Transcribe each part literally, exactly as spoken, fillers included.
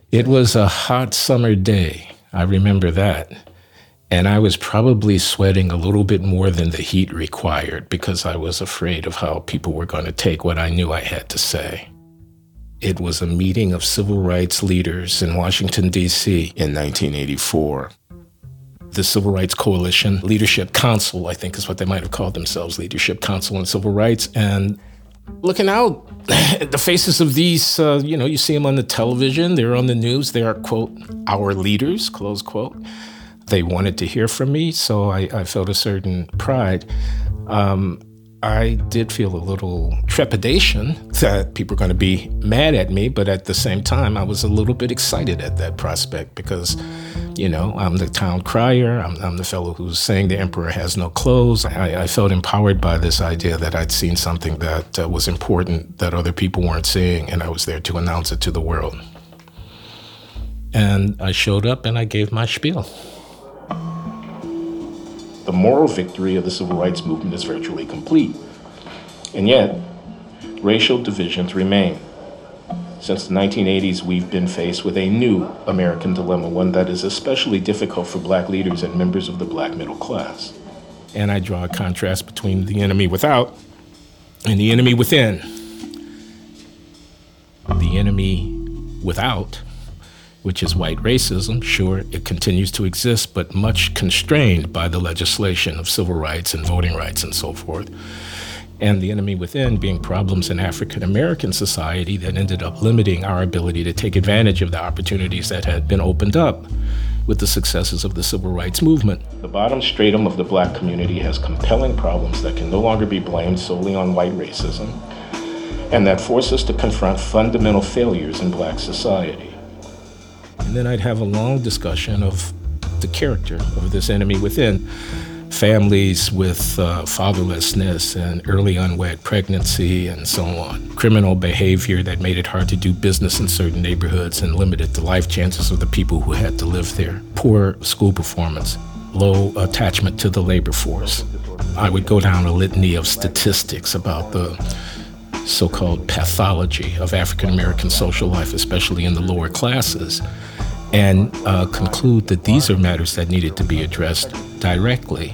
It was a hot summer day. I remember that. And I was probably sweating a little bit more than the heat required because I was afraid of how people were going to take what I knew I had to say. It was a meeting of civil rights leaders in Washington, D C in nineteen eighty-four. The Civil Rights Coalition Leadership Council, I think is what they might have called themselves, Leadership Council on Civil Rights. And looking out at the faces of these, uh, you know, you see them on the television, they're on the news, they are, quote, our leaders, close quote. They wanted to hear from me, so I, I felt a certain pride. Um, I did feel a little trepidation that people were going to be mad at me, but at the same time, I was a little bit excited at that prospect because, you know, I'm the town crier. I'm, I'm the fellow who's saying the emperor has no clothes. I, I felt empowered by this idea that I'd seen something that uh, was important that other people weren't seeing, and I was there to announce it to the world. And I showed up and I gave my spiel. The moral victory of the civil rights movement is virtually complete. And yet, racial divisions remain. Since the nineteen eighties, we've been faced with a new American dilemma, one that is especially difficult for Black leaders and members of the Black middle class. And I draw a contrast between the enemy without and the enemy within. The enemy without, which is white racism, sure, it continues to exist, but much constrained by the legislation of civil rights and voting rights and so forth. And the enemy within being problems in African-American society that ended up limiting our ability to take advantage of the opportunities that had been opened up with the successes of the civil rights movement. The bottom stratum of the Black community has compelling problems that can no longer be blamed solely on white racism, and that force us to confront fundamental failures in Black society. And then I'd have a long discussion of the character of this enemy within. Families with uh, fatherlessness and early unwed pregnancy and so on. Criminal behavior that made it hard to do business in certain neighborhoods and limited the life chances of the people who had to live there. Poor school performance, low attachment to the labor force. I would go down a litany of statistics about the so-called pathology of African-American social life, especially in the lower classes, and uh, conclude that these are matters that needed to be addressed directly,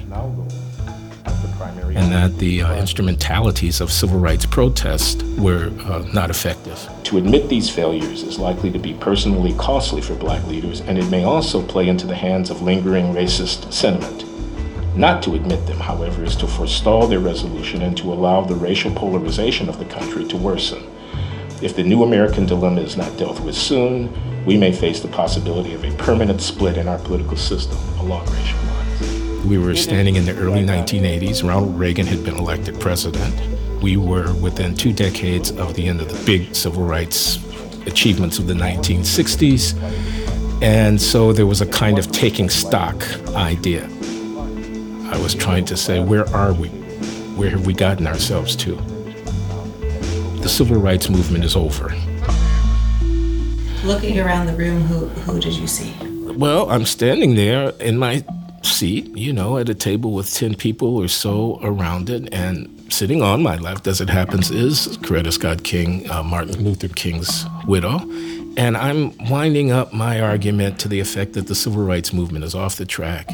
and that the uh, instrumentalities of civil rights protest were uh, not effective. To admit these failures is likely to be personally costly for Black leaders, and it may also play into the hands of lingering racist sentiment. Not to admit them, however, is to forestall their resolution and to allow the racial polarization of the country to worsen. If the new American dilemma is not dealt with soon, we may face the possibility of a permanent split in our political system along racial lines. We were standing in the early nineteen eighties. Ronald Reagan had been elected president. We were within two decades of the end of the big civil rights achievements of the nineteen sixties. And so there was a kind of taking stock idea. I was trying to say, where are we? Where have we gotten ourselves to? The civil rights movement is over. Looking around the room, who, who did you see? Well, I'm standing there in my seat, you know, at a table with ten people or so around it, and sitting on my left, as it happens, is Coretta Scott King, uh, Martin Luther King's widow. And I'm winding up my argument to the effect that the civil rights movement is off the track.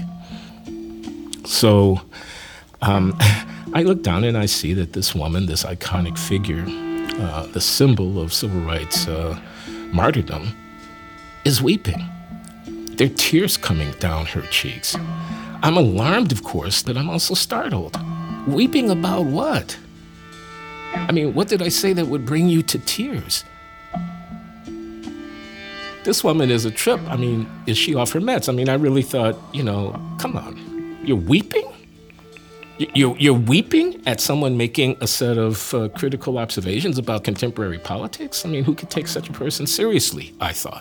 So um, I look down and I see that this woman, this iconic figure, uh, the symbol of civil rights uh, martyrdom, is weeping. There are tears coming down her cheeks. I'm alarmed, of course, but I'm also startled. Weeping about what? I mean, what did I say that would bring you to tears? This woman is a trip. I mean, is she off her meds? I mean, I really thought, you know, come on. You're weeping? You're, you're weeping at someone making a set of uh, critical observations about contemporary politics? I mean, who could take such a person seriously, I thought.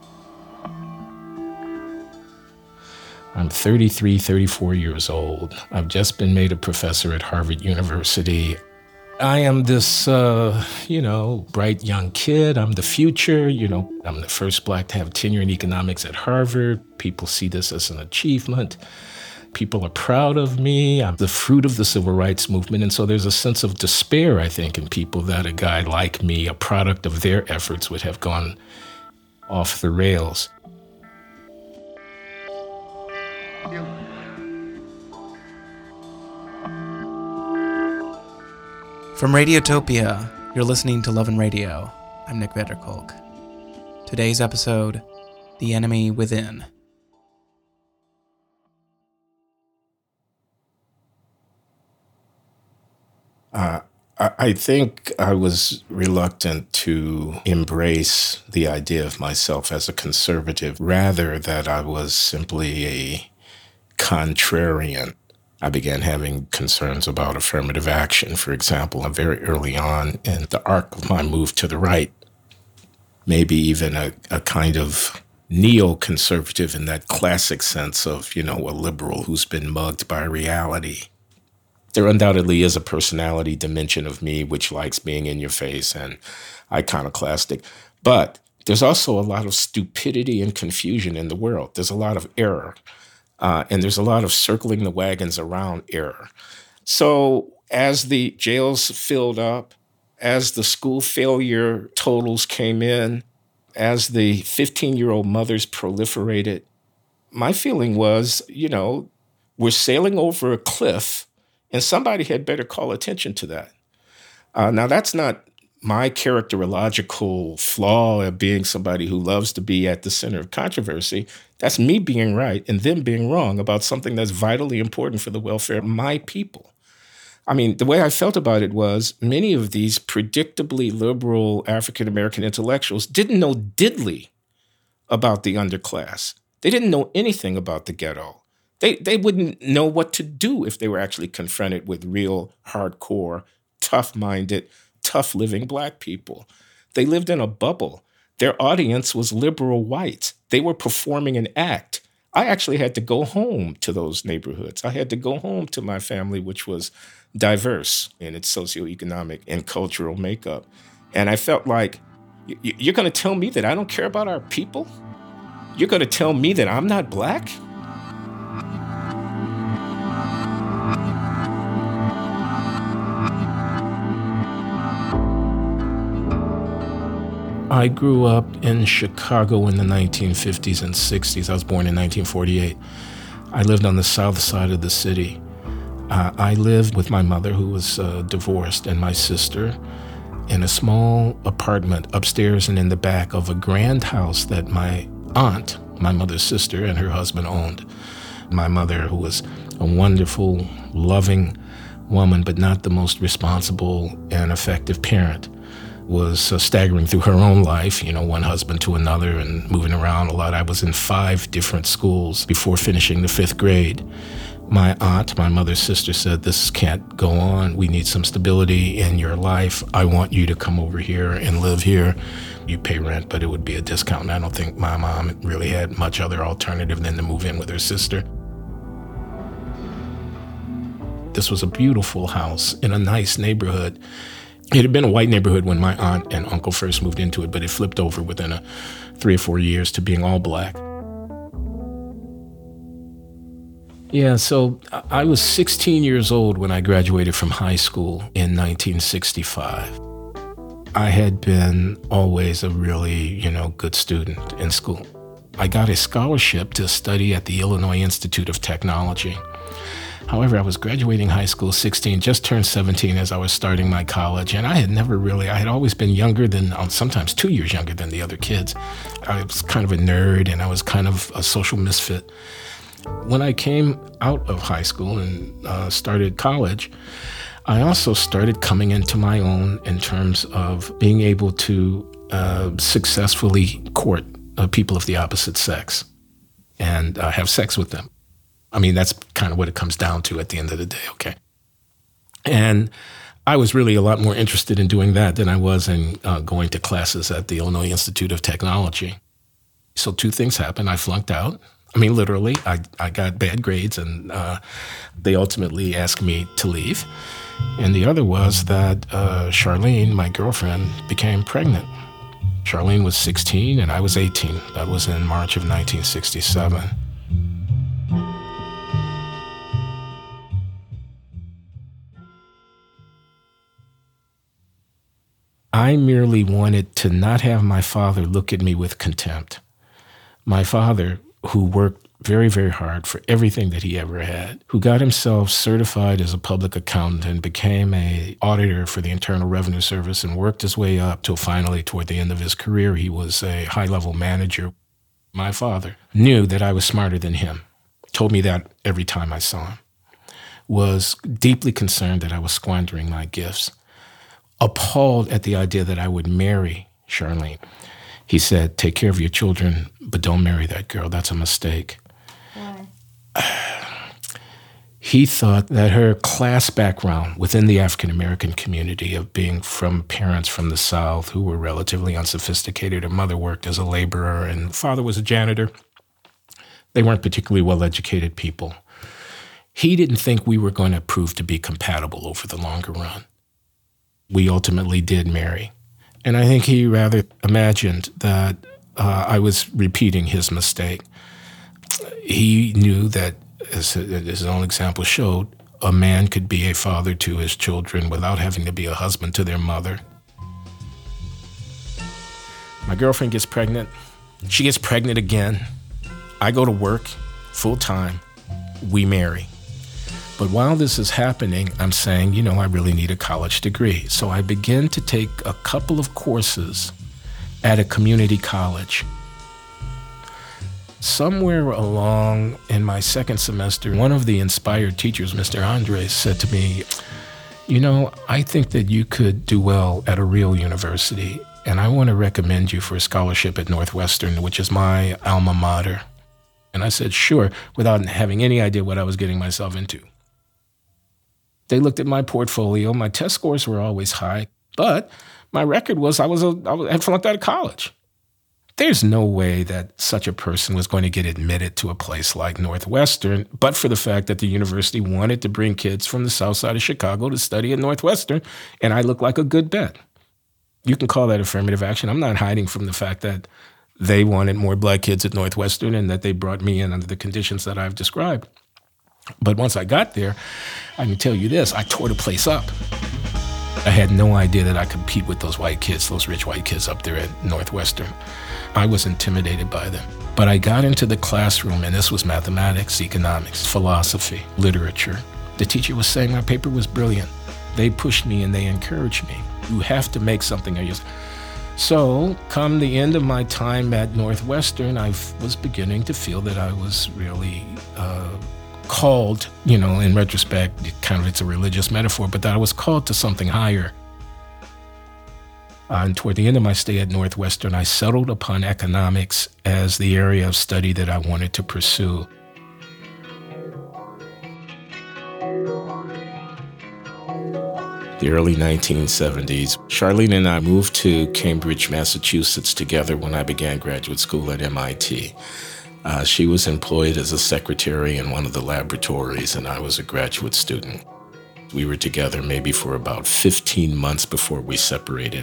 I'm thirty-three, thirty-four years old. I've just been made a professor at Harvard University. I am this, uh, you know, bright young kid. I'm the future. You know, I'm the first Black to have tenure in economics at Harvard. People see this as an achievement. People are proud of me. I'm the fruit of the civil rights movement. And so there's a sense of despair, I think, in people that a guy like me, a product of their efforts, would have gone off the rails. From Radiotopia, you're listening to Love and Radio. I'm Nick Vanderkolk. Today's episode, The Enemy Within. Uh, I, I think I was reluctant to embrace the idea of myself as a conservative, rather that I was simply a contrarian. I began having concerns about affirmative action, for example, very early on in the arc of my move to the right, maybe even a, a kind of neoconservative in that classic sense of, you know, a liberal who's been mugged by reality. There undoubtedly is a personality dimension of me which likes being in your face and iconoclastic, but there's also a lot of stupidity and confusion in the world. There's a lot of error. Uh, and there's a lot of circling the wagons around error. So as the jails filled up, as the school failure totals came in, as the fifteen-year-old mothers proliferated, my feeling was, you know, we're sailing over a cliff, and somebody had better call attention to that. Uh, now, that's not my characterological flaw of being somebody who loves to be at the center of controversy. That's me being right and them being wrong about something that's vitally important for the welfare of my people. I mean, the way I felt about it was many of these predictably liberal African-American intellectuals didn't know diddly about the underclass. They didn't know anything about the ghetto. They, they wouldn't know what to do if they were actually confronted with real, hardcore, tough-minded, tough-living Black people. They lived in a bubble. Their audience was liberal whites. They were performing an act. I actually had to go home to those neighborhoods. I had to go home to my family, which was diverse in its socioeconomic and cultural makeup. And I felt like, you're going to tell me that I don't care about our people? You're going to tell me that I'm not Black? I grew up in Chicago in the nineteen fifties and sixties. I was born in nineteen forty-eight. I lived on the south side of the city. Uh, I lived with my mother, who was uh, divorced, and my sister in a small apartment upstairs and in the back of a grand house that my aunt, my mother's sister, and her husband owned. My mother, who was a wonderful, loving woman, but not the most responsible and effective parent, was uh, staggering through her own life, you know, one husband to another and moving around a lot. I was in five different schools before finishing the fifth grade. My aunt, my mother's sister, said, this can't go on. We need some stability in your life. I want you to come over here and live here. You pay rent, but it would be a discount. And I don't think my mom really had much other alternative than to move in with her sister. This was a beautiful house in a nice neighborhood. It had been a white neighborhood when my aunt and uncle first moved into it, but it flipped over within a three or four years to being all Black. Yeah, so I was sixteen years old when I graduated from high school in nineteen sixty-five. I had been always a really, you know, good student in school. I got a scholarship to study at the Illinois Institute of Technology. However, I was graduating high school sixteen, just turned seventeen as I was starting my college, and I had never really, I had always been younger than, sometimes two years younger than the other kids. I was kind of a nerd, and I was kind of a social misfit. When I came out of high school and uh, started college, I also started coming into my own in terms of being able to uh, successfully court uh, people of the opposite sex and uh, have sex with them. I mean, that's kind of what it comes down to at the end of the day, okay? And I was really a lot more interested in doing that than I was in uh, going to classes at the Illinois Institute of Technology. So two things happened. I flunked out. I mean, literally, I, I got bad grades, and uh, they ultimately asked me to leave. And the other was that uh, Charlene, my girlfriend, became pregnant. Charlene was sixteen, and I was eighteen. That was in March of nineteen sixty-seven. I merely wanted to not have my father look at me with contempt. My father, who worked very, very hard for everything that he ever had, who got himself certified as a public accountant and became an auditor for the Internal Revenue Service and worked his way up till finally, toward the end of his career, he was a high-level manager. My father knew that I was smarter than him, told me that every time I saw him, was deeply concerned that I was squandering my gifts, appalled at the idea that I would marry Charlene. He said, take care of your children, but don't marry that girl. That's a mistake. Why? He thought that her class background within the African-American community of being from parents from the South who were relatively unsophisticated, her mother worked as a laborer and father was a janitor. They weren't particularly well-educated people. He didn't think we were going to prove to be compatible over the longer run. We ultimately did marry. And I think he rather imagined that uh, I was repeating his mistake. He knew that, as his own example showed, a man could be a father to his children without having to be a husband to their mother. My girlfriend gets pregnant. She gets pregnant again. I go to work full time. We marry. But while this is happening, I'm saying, you know, I really need a college degree. So I begin to take a couple of courses at a community college. Somewhere along in my second semester, one of the inspired teachers, Mister Andres, said to me, you know, I think that you could do well at a real university, and I want to recommend you for a scholarship at Northwestern, which is my alma mater. And I said, sure, without having any idea what I was getting myself into. They looked at my portfolio. My test scores were always high, but my record was I was a, I was, had flunked out of college. There's no way that such a person was going to get admitted to a place like Northwestern, but for the fact that the university wanted to bring kids from the south side of Chicago to study at Northwestern, and I looked like a good bet. You can call that affirmative action. I'm not hiding from the fact that they wanted more black kids at Northwestern and that they brought me in under the conditions that I've described. But once I got there, I can tell you this, I tore the place up. I had no idea that I could compete with those white kids, those rich white kids up there at Northwestern. I was intimidated by them. But I got into the classroom, and this was mathematics, economics, philosophy, literature. The teacher was saying my paper was brilliant. They pushed me and they encouraged me. You have to make something of yours. So, come the end of my time at Northwestern, I was beginning to feel that I was really uh, called, you know, in retrospect, kind of it's a religious metaphor, but that I was called to something higher. Uh, and toward the end of my stay at Northwestern, I settled upon economics as the area of study that I wanted to pursue. The early nineteen seventies, Charlene and I moved to Cambridge, Massachusetts together when I began graduate school at M I T. Uh, she was employed as a secretary in one of the laboratories, and I was a graduate student. We were together maybe for about fifteen months before we separated.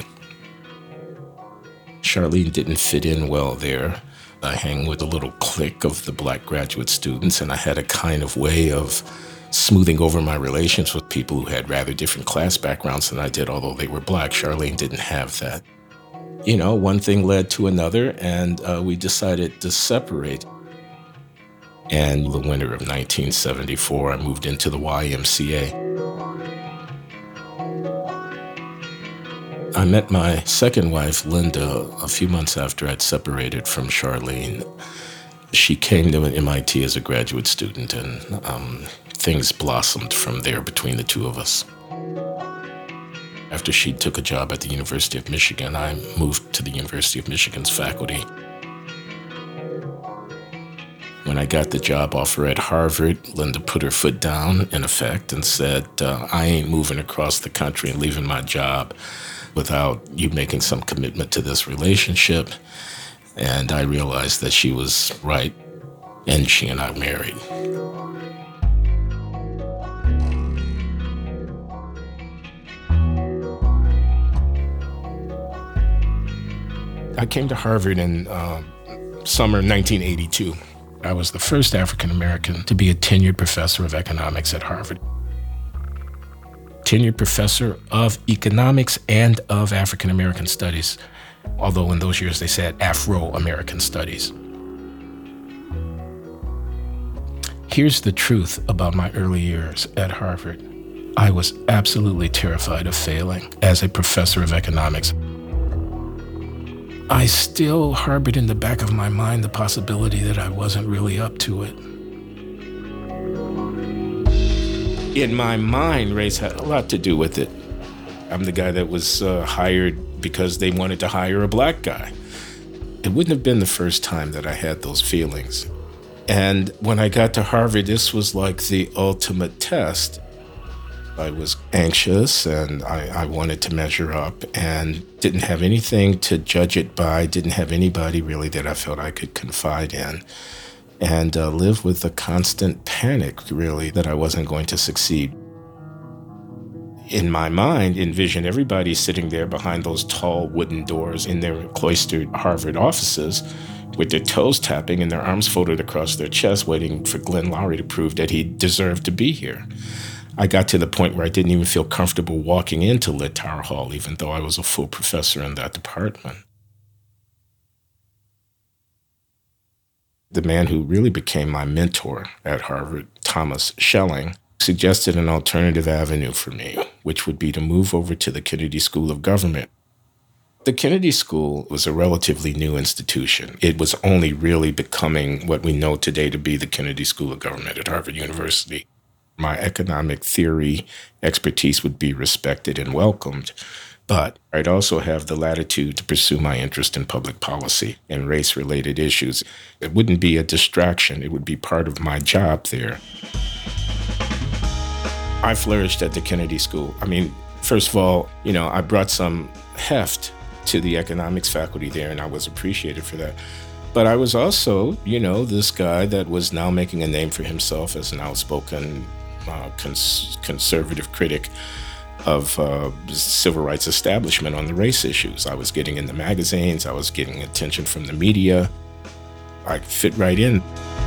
Charlene didn't fit in well there. I hang with a little clique of the black graduate students, and I had a kind of way of smoothing over my relations with people who had rather different class backgrounds than I did, although they were black. Charlene didn't have that. You know, one thing led to another, and uh, we decided to separate. And the winter of nineteen seventy-four, I moved into the Y M C A. I met my second wife, Linda, a few months after I'd separated from Charlene. She came to M I T as a graduate student, and um, things blossomed from there between the two of us. After she took a job at the University of Michigan, I moved to the University of Michigan's faculty. When I got the job offer at Harvard, Linda put her foot down, in effect, and said, uh, I ain't moving across the country and leaving my job without you making some commitment to this relationship. And I realized that she was right, and she and I married. I came to Harvard in uh, summer nineteen eighty-two. I was the first African American to be a tenured professor of economics at Harvard. tenured professor of economics and of African American studies, although in those years they said Afro-American studies. Here's the truth about my early years at Harvard. I was absolutely terrified of failing as a professor of economics. I still harbored in the back of my mind the possibility that I wasn't really up to it. In my mind, race had a lot to do with it. I'm the guy that was uh, hired because they wanted to hire a black guy. It wouldn't have been the first time that I had those feelings. And when I got to Harvard, this was like the ultimate test. I was anxious and I, I wanted to measure up and didn't have anything to judge it by, didn't have anybody really that I felt I could confide in, and uh, live with a constant panic, really, that I wasn't going to succeed. In my mind, envision everybody sitting there behind those tall wooden doors in their cloistered Harvard offices with their toes tapping and their arms folded across their chest, waiting for Glenn Loury to prove that he deserved to be here. I got to the point where I didn't even feel comfortable walking into Littauer Hall, even though I was a full professor in that department. The man who really became my mentor at Harvard, Thomas Schelling, suggested an alternative avenue for me, which would be to move over to the Kennedy School of Government. The Kennedy School was a relatively new institution. It was only really becoming what we know today to be the Kennedy School of Government at Harvard University. My economic theory expertise would be respected and welcomed, but I'd also have the latitude to pursue my interest in public policy and race-related issues. It wouldn't be a distraction. It would be part of my job there. I flourished at the Kennedy School. I mean, first of all, you know, I brought some heft to the economics faculty there, and I was appreciated for that. But I was also, you know, this guy that was now making a name for himself as an outspoken uh, cons- conservative critic of uh, the civil rights establishment on the race issues. I was getting in the magazines. I was getting attention from the media. I fit right in.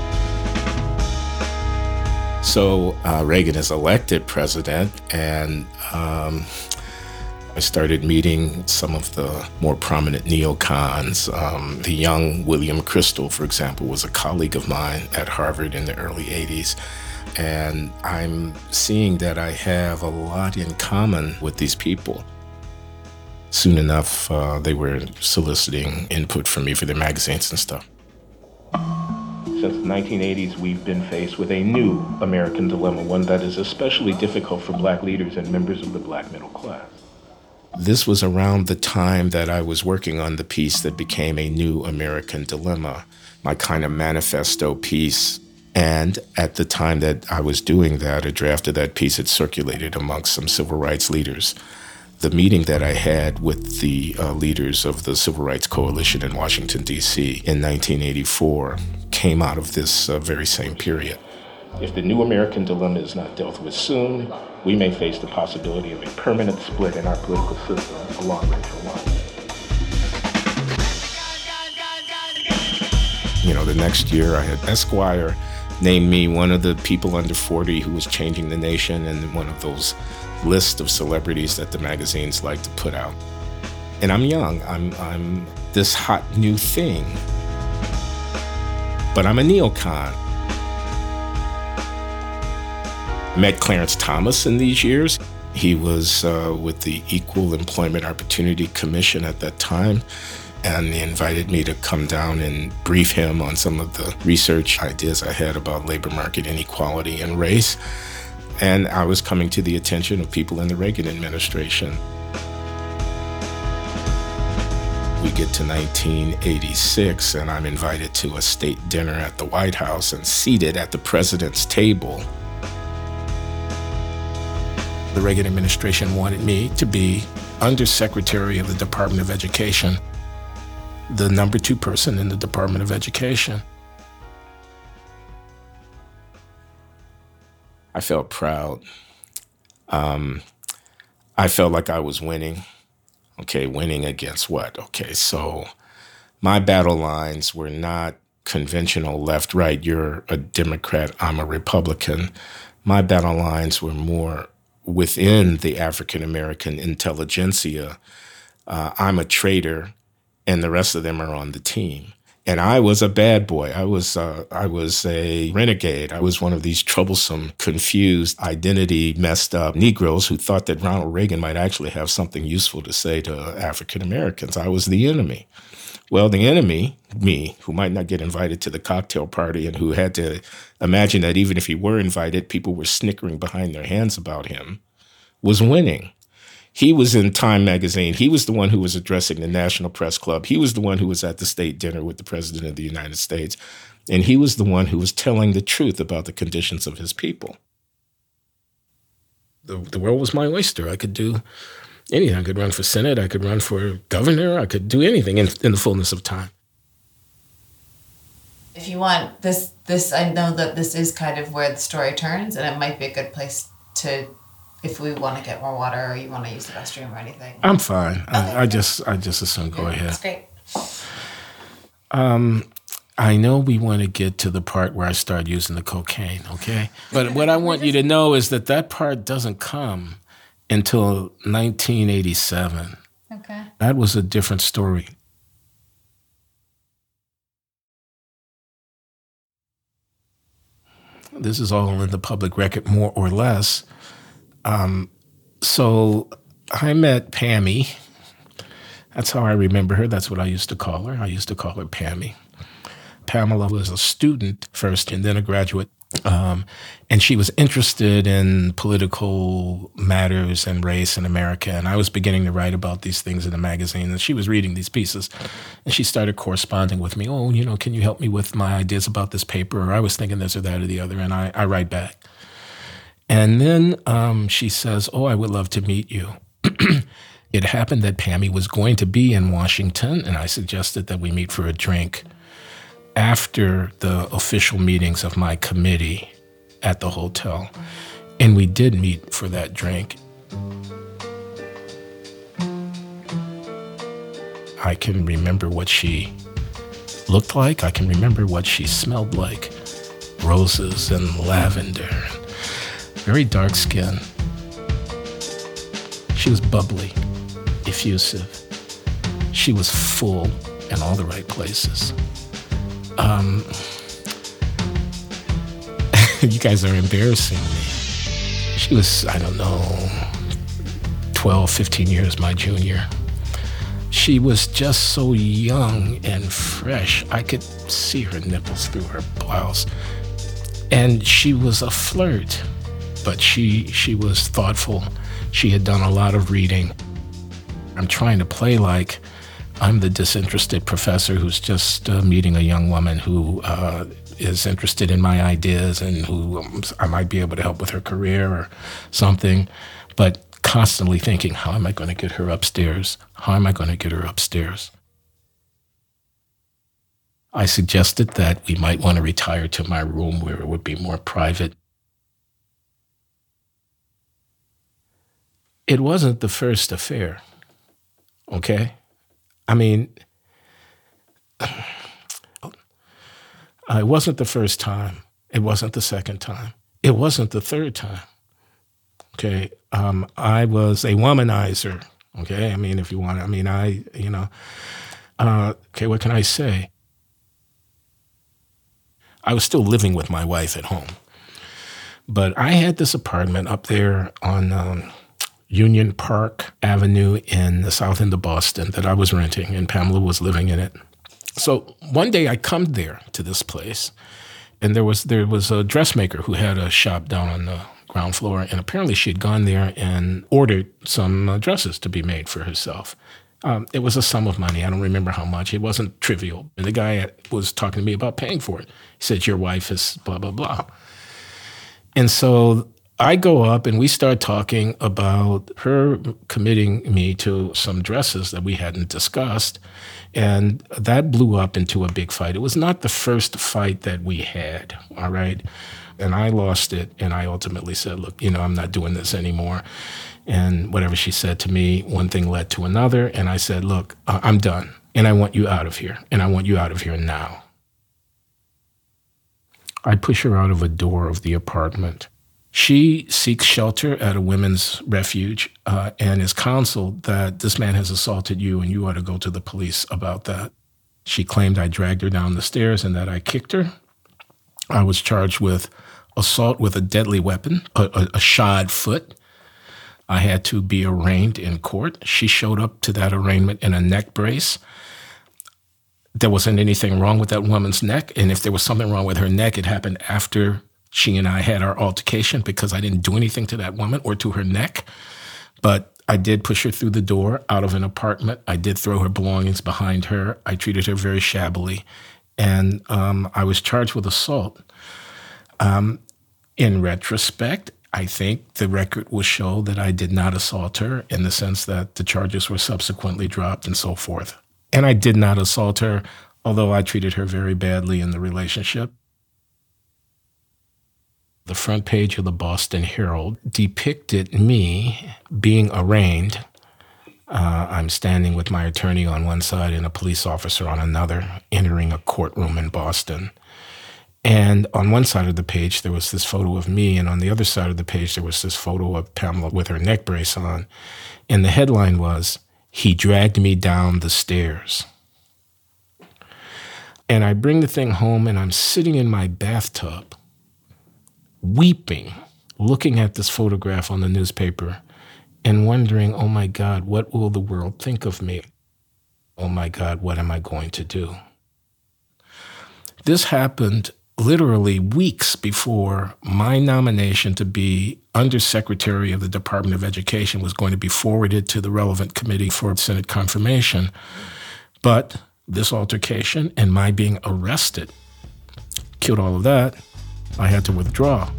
So uh, Reagan is elected president, and um, I started meeting some of the more prominent neocons. Um, the young William Kristol, for example, was a colleague of mine at Harvard in the early eighties. And I'm seeing that I have a lot in common with these people. Soon enough, uh, they were soliciting input from me for their magazines and stuff. Since the nineteen eighties, we've been faced with a new American dilemma, one that is especially difficult for black leaders and members of the black middle class. This was around the time that I was working on the piece that became a new American dilemma, my kind of manifesto piece. And at the time that I was doing that, a draft of that piece had circulated amongst some civil rights leaders. The meeting that I had with the uh, leaders of the Civil Rights Coalition in Washington, D C in nineteen eighty-four came out of this uh, very same period. If the new American dilemma is not dealt with soon, we may face the possibility of a permanent split in our political system along racial lines. You know, the next year I had Esquire named me one of the people under forty who was changing the nation, and one of those lists of celebrities that the magazines like to put out. And I'm young. I'm I'm this hot new thing. But I'm a neocon. I met Clarence Thomas in these years. He was uh, with the Equal Employment Opportunity Commission at that time, and he invited me to come down and brief him on some of the research ideas I had about labor market inequality and race. And I was coming to the attention of people in the Reagan administration. We get to nineteen eighty-six, and I'm invited to a state dinner at the White House and seated at the president's table. The Reagan administration wanted me to be Undersecretary of the Department of Education, the number two person in the Department of Education. I felt proud. Um, I felt like I was winning. Okay, winning against what? Okay, so my battle lines were not conventional left-right, you're a Democrat, I'm a Republican. My battle lines were more within the African American intelligentsia, uh, I'm a traitor, and the rest of them are on the team. And I was a bad boy. I was uh, I was a renegade. I was one of these troublesome, confused, identity messed up Negroes who thought that Ronald Reagan might actually have something useful to say to African Americans. I was the enemy. Well, the enemy, me, who might not get invited to the cocktail party and who had to imagine that even if he were invited, people were snickering behind their hands about him, was winning. He was in Time magazine. He was the one who was addressing the National Press Club. He was the one who was at the state dinner with the President of the United States. And he was the one who was telling the truth about the conditions of his people. The, the world was my oyster. I could do anything. I could run for Senate. I could run for governor. I could do anything in, in the fullness of time. If you want this, this I know that this is kind of where the story turns, and it might be a good place to, if we want to get more water or you want to use the restroom or anything. I'm fine. Okay. I, I just I just assume go ahead. That's great. Um, I know we want to get to the part where I start using the cocaine, okay? But what I want you to know is that that part doesn't come until nineteen eighty-seven. Okay. That was a different story. This is all in the public record, more or less. Um, so I met Pammy. That's how I remember her. That's what I used to call her. I used to call her Pammy. Pamela was a student first and then a graduate. Um, and she was interested in political matters and race in America. And I was beginning to write about these things in a magazine. And she was reading these pieces. And she started corresponding with me. Oh, you know, can you help me with my ideas about this paper? Or I was thinking this or that or the other. And I, I write back. And then um, she says, oh, I would love to meet you. It happened that Pammy was going to be in Washington. And I suggested that we meet for a drink after the official meetings of my committee at the hotel. And we did meet for that drink. I can remember what she looked like. I can remember what she smelled like. Roses and lavender. Very dark skin. She was bubbly, effusive. She was full in all the right places. Um, you guys are embarrassing me. She was, I don't know, twelve, fifteen years my junior. She was just so young and fresh. I could see her nipples through her blouse. And she was a flirt, but she she was thoughtful. She had done a lot of reading. I'm trying to play like I'm the disinterested professor who's just uh, meeting a young woman who uh, is interested in my ideas and who um, I might be able to help with her career or something, but constantly thinking, how am I going to get her upstairs? How am I going to get her upstairs? I suggested that we might want to retire to my room where it would be more private. It wasn't the first affair, okay? I mean, it wasn't the first time. It wasn't the second time. It wasn't the third time. Okay, um, I was a womanizer. Okay, I mean, if you want, I mean, I, you know, uh, okay, what can I say? I was still living with my wife at home, but I had this apartment up there on um, Union Park Avenue in the south end of Boston that I was renting, and Pamela was living in it. So one day I come there to this place, and there was there was a dressmaker who had a shop down on the ground floor, and apparently she had gone there and ordered some uh, dresses to be made for herself. Um, it was a sum of money. I don't remember how much. It wasn't trivial. And the guy was talking to me about paying for it. He said, your wife is blah, blah, blah. And so I go up and we start talking about her committing me to some dresses that we hadn't discussed. And that blew up into a big fight. It was not the first fight that we had, all right? And I lost it, and I ultimately said, look, you know, I'm not doing this anymore. And whatever she said to me, one thing led to another, and I said, look, uh, I'm done, and I want you out of here, and I want you out of here now. I push her out of a door of the apartment, She seeks shelter at a women's refuge uh, and is counseled that this man has assaulted you and you ought to go to the police about that. She claimed I dragged her down the stairs and that I kicked her. I was charged with assault with a deadly weapon, a, a, a shod foot. I had to be arraigned in court. She showed up to that arraignment in a neck brace. There wasn't anything wrong with that woman's neck, and if there was something wrong with her neck, it happened after she and I had our altercation because I didn't do anything to that woman or to her neck. But I did push her through the door out of an apartment. I did throw her belongings behind her. I treated her very shabbily, and um, I was charged with assault. Um, in retrospect, I think the record will show that I did not assault her in the sense that the charges were subsequently dropped and so forth. And I did not assault her, although I treated her very badly in the relationship. The front page of the Boston Herald depicted me being arraigned. Uh, I'm standing with my attorney on one side and a police officer on another, entering a courtroom in Boston. And on one side of the page, there was this photo of me, and on the other side of the page, there was this photo of Pamela with her neck brace on. And the headline was, "He dragged me down the stairs." And I bring the thing home, and I'm sitting in my bathtub, weeping, looking at this photograph on the newspaper, and wondering, oh my God, what will the world think of me? Oh my God, what am I going to do? This happened literally weeks before my nomination to be Undersecretary of the Department of Education was going to be forwarded to the relevant committee for Senate confirmation. But this altercation and my being arrested killed all of that. I had to withdraw.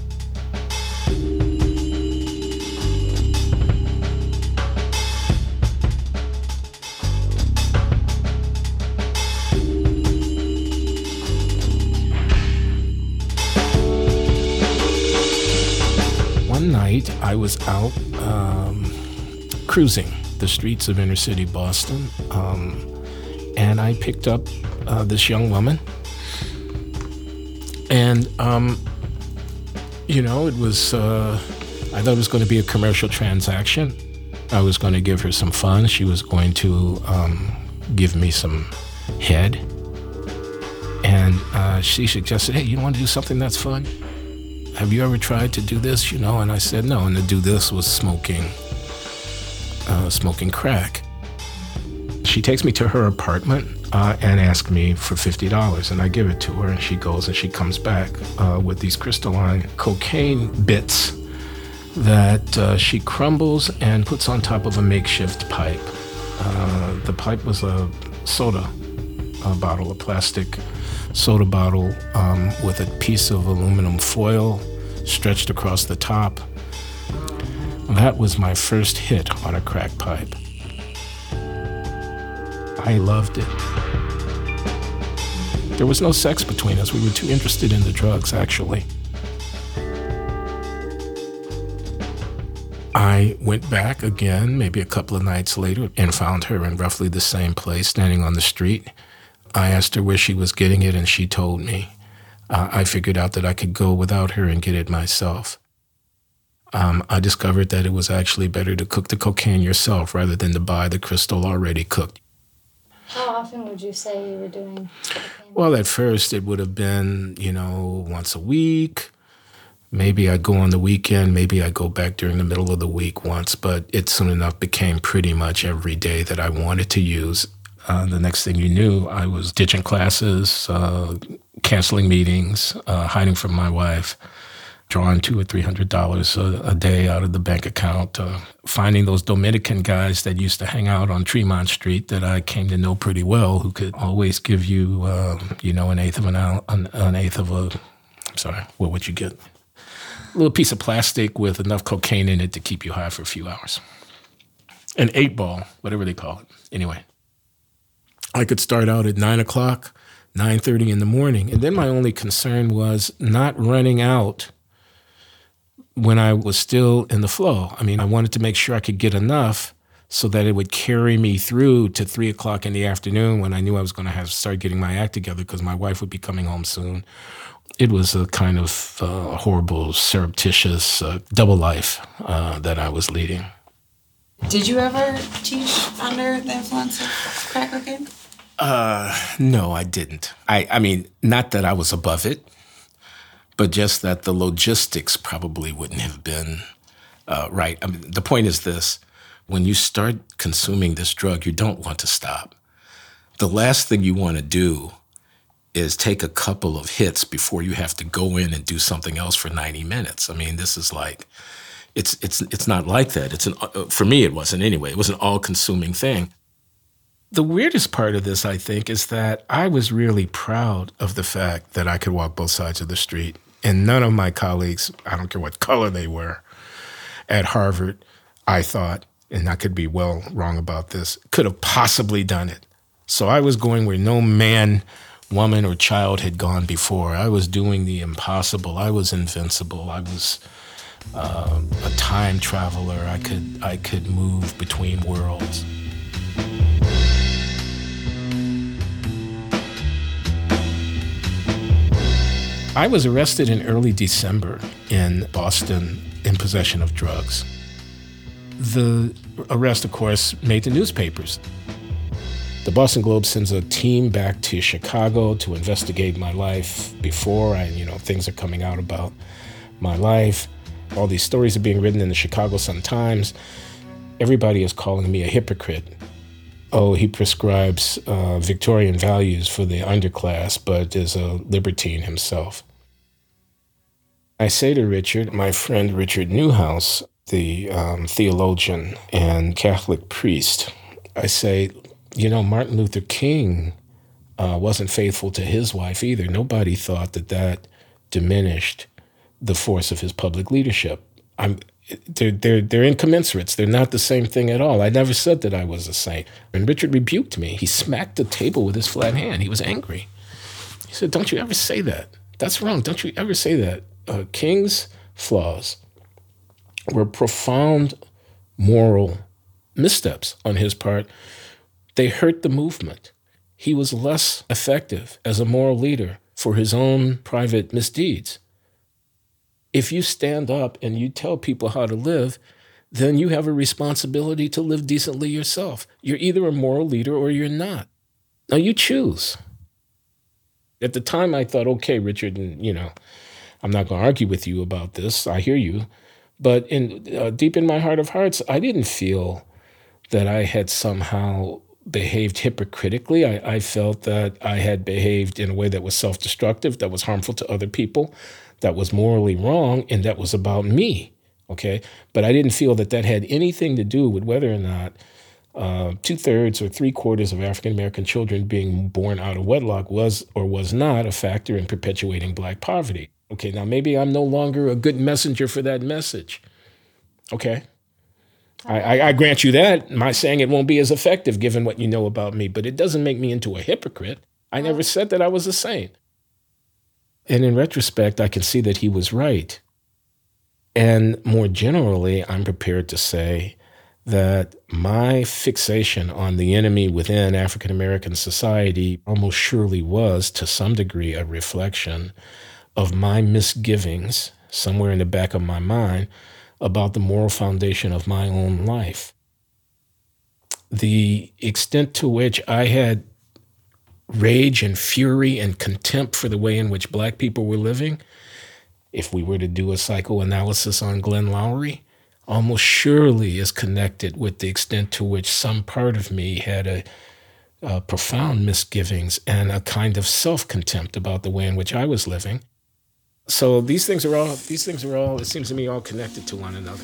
One night, I was out um, cruising the streets of inner city Boston, um, and I picked up uh, this young woman. And, um, you know, it was, uh, I thought it was going to be a commercial transaction. I was going to give her some fun. She was going to um, give me some head. And uh, she suggested, hey, you want to do something that's fun? Have you ever tried to do this, you know? And I said no, and to do this was smoking, uh, smoking crack. She takes me to her apartment uh, and asks me for fifty dollars, and I give it to her, and she goes and she comes back uh, with these crystalline cocaine bits that uh, she crumbles and puts on top of a makeshift pipe. Uh, the pipe was a soda a bottle, a plastic soda bottle um, with a piece of aluminum foil stretched across the top. That was my first hit on a crack pipe. I loved it. There was no sex between us. We were too interested in the drugs, actually. I went back again, maybe a couple of nights later, and found her in roughly the same place, standing on the street. I asked her where she was getting it, and she told me. Uh, I figured out that I could go without her and get it myself. Um, I discovered that it was actually better to cook the cocaine yourself rather than to buy the crystal already cooked. How often would you say you were doing cocaine? Well, at first it would have been, you know, once a week. Maybe I'd go on the weekend. Maybe I'd go back during the middle of the week once. But it soon enough became pretty much every day that I wanted to use. Uh, the next thing you knew, I was ditching classes, uh, canceling meetings, uh, hiding from my wife, drawing two or three hundred dollars a, a day out of the bank account, uh, finding those Dominican guys that used to hang out on Tremont Street that I came to know pretty well, who could always give you, uh, you know, an eighth of an, an an eighth of a. I'm sorry, what would you get? A little piece of plastic with enough cocaine in it to keep you high for a few hours. An eight ball, whatever they call it. Anyway, I could start out at nine o'clock, nine thirty in the morning. And then my only concern was not running out when I was still in the flow. I mean, I wanted to make sure I could get enough so that it would carry me through to three o'clock in the afternoon when I knew I was going to have to start getting my act together because my wife would be coming home soon. It was a kind of uh, horrible, surreptitious uh, double life uh, that I was leading. Did you ever teach under the influence of crack cocaine? Uh, no, I didn't. I, I mean, not that I was above it, but just that the logistics probably wouldn't have been uh, right. I mean, the point is this. When you start consuming this drug, you don't want to stop. The last thing you want to do is take a couple of hits before you have to go in and do something else for ninety minutes. I mean, this is like, it's it's it's not like that. It's an uh, for me, it wasn't anyway. It was an all-consuming thing. The weirdest part of this, I think, is that I was really proud of the fact that I could walk both sides of the street. And none of my colleagues, I don't care what color they were, at Harvard, I thought, and I could be well wrong about this, could have possibly done it. So I was going where no man, woman, or child had gone before. I was doing the impossible. I was invincible. I was uh, a time traveler. I could I could move between worlds. I was arrested in early December in Boston in possession of drugs. The arrest, of course, made the newspapers. The Boston Globe sends a team back to Chicago to investigate my life before I, you know, things are coming out about my life. All these stories are being written in the Chicago Sun-Times. Everybody is calling me a hypocrite. Oh, he prescribes uh, Victorian values for the underclass, but is a libertine himself. I say to Richard, my friend Richard Newhouse, the um, theologian and Catholic priest, I say, you know, Martin Luther King uh, wasn't faithful to his wife either. Nobody thought that that diminished the force of his public leadership. I'm, they're, they're, they're incommensurates. They're not the same thing at all. I never said that I was a saint. And Richard rebuked me. He smacked the table with his flat hand. He was angry. He said, don't you ever say that. That's wrong. Don't you ever say that. Uh, King's flaws were profound moral missteps on his part. They hurt the movement. He was less effective as a moral leader for his own private misdeeds. If you stand up and you tell people how to live, then you have a responsibility to live decently yourself. You're either a moral leader or you're not. Now you choose. At the time I thought, okay, Richard, and you know, I'm not going to argue with you about this. I hear you. But in uh, deep in my heart of hearts, I didn't feel that I had somehow behaved hypocritically. I, I felt that I had behaved in a way that was self-destructive, that was harmful to other people, that was morally wrong, and that was about me, okay? But I didn't feel that that had anything to do with whether or not uh, two-thirds or three-quarters of African-American children being born out of wedlock was or was not a factor in perpetuating Black poverty. Okay, now maybe I'm no longer a good messenger for that message, okay? I, I, I grant you that. My saying it won't be as effective given what you know about me, but it doesn't make me into a hypocrite. I never said that I was a saint. And in retrospect, I can see that he was right. And more generally, I'm prepared to say that my fixation on the enemy within African American society almost surely was, to some degree, a reflection of my misgivings somewhere in the back of my mind about the moral foundation of my own life. The extent to which I had rage and fury and contempt for the way in which Black people were living, if we were to do a psychoanalysis on Glenn Loury, almost surely is connected with the extent to which some part of me had a, a profound misgivings and a kind of self-contempt about the way in which I was living. So these things are all, these things are all, it seems to me, all connected to one another.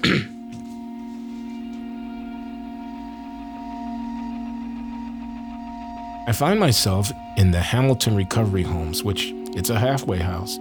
I find myself in the Hamilton Recovery Homes, which it's a halfway house.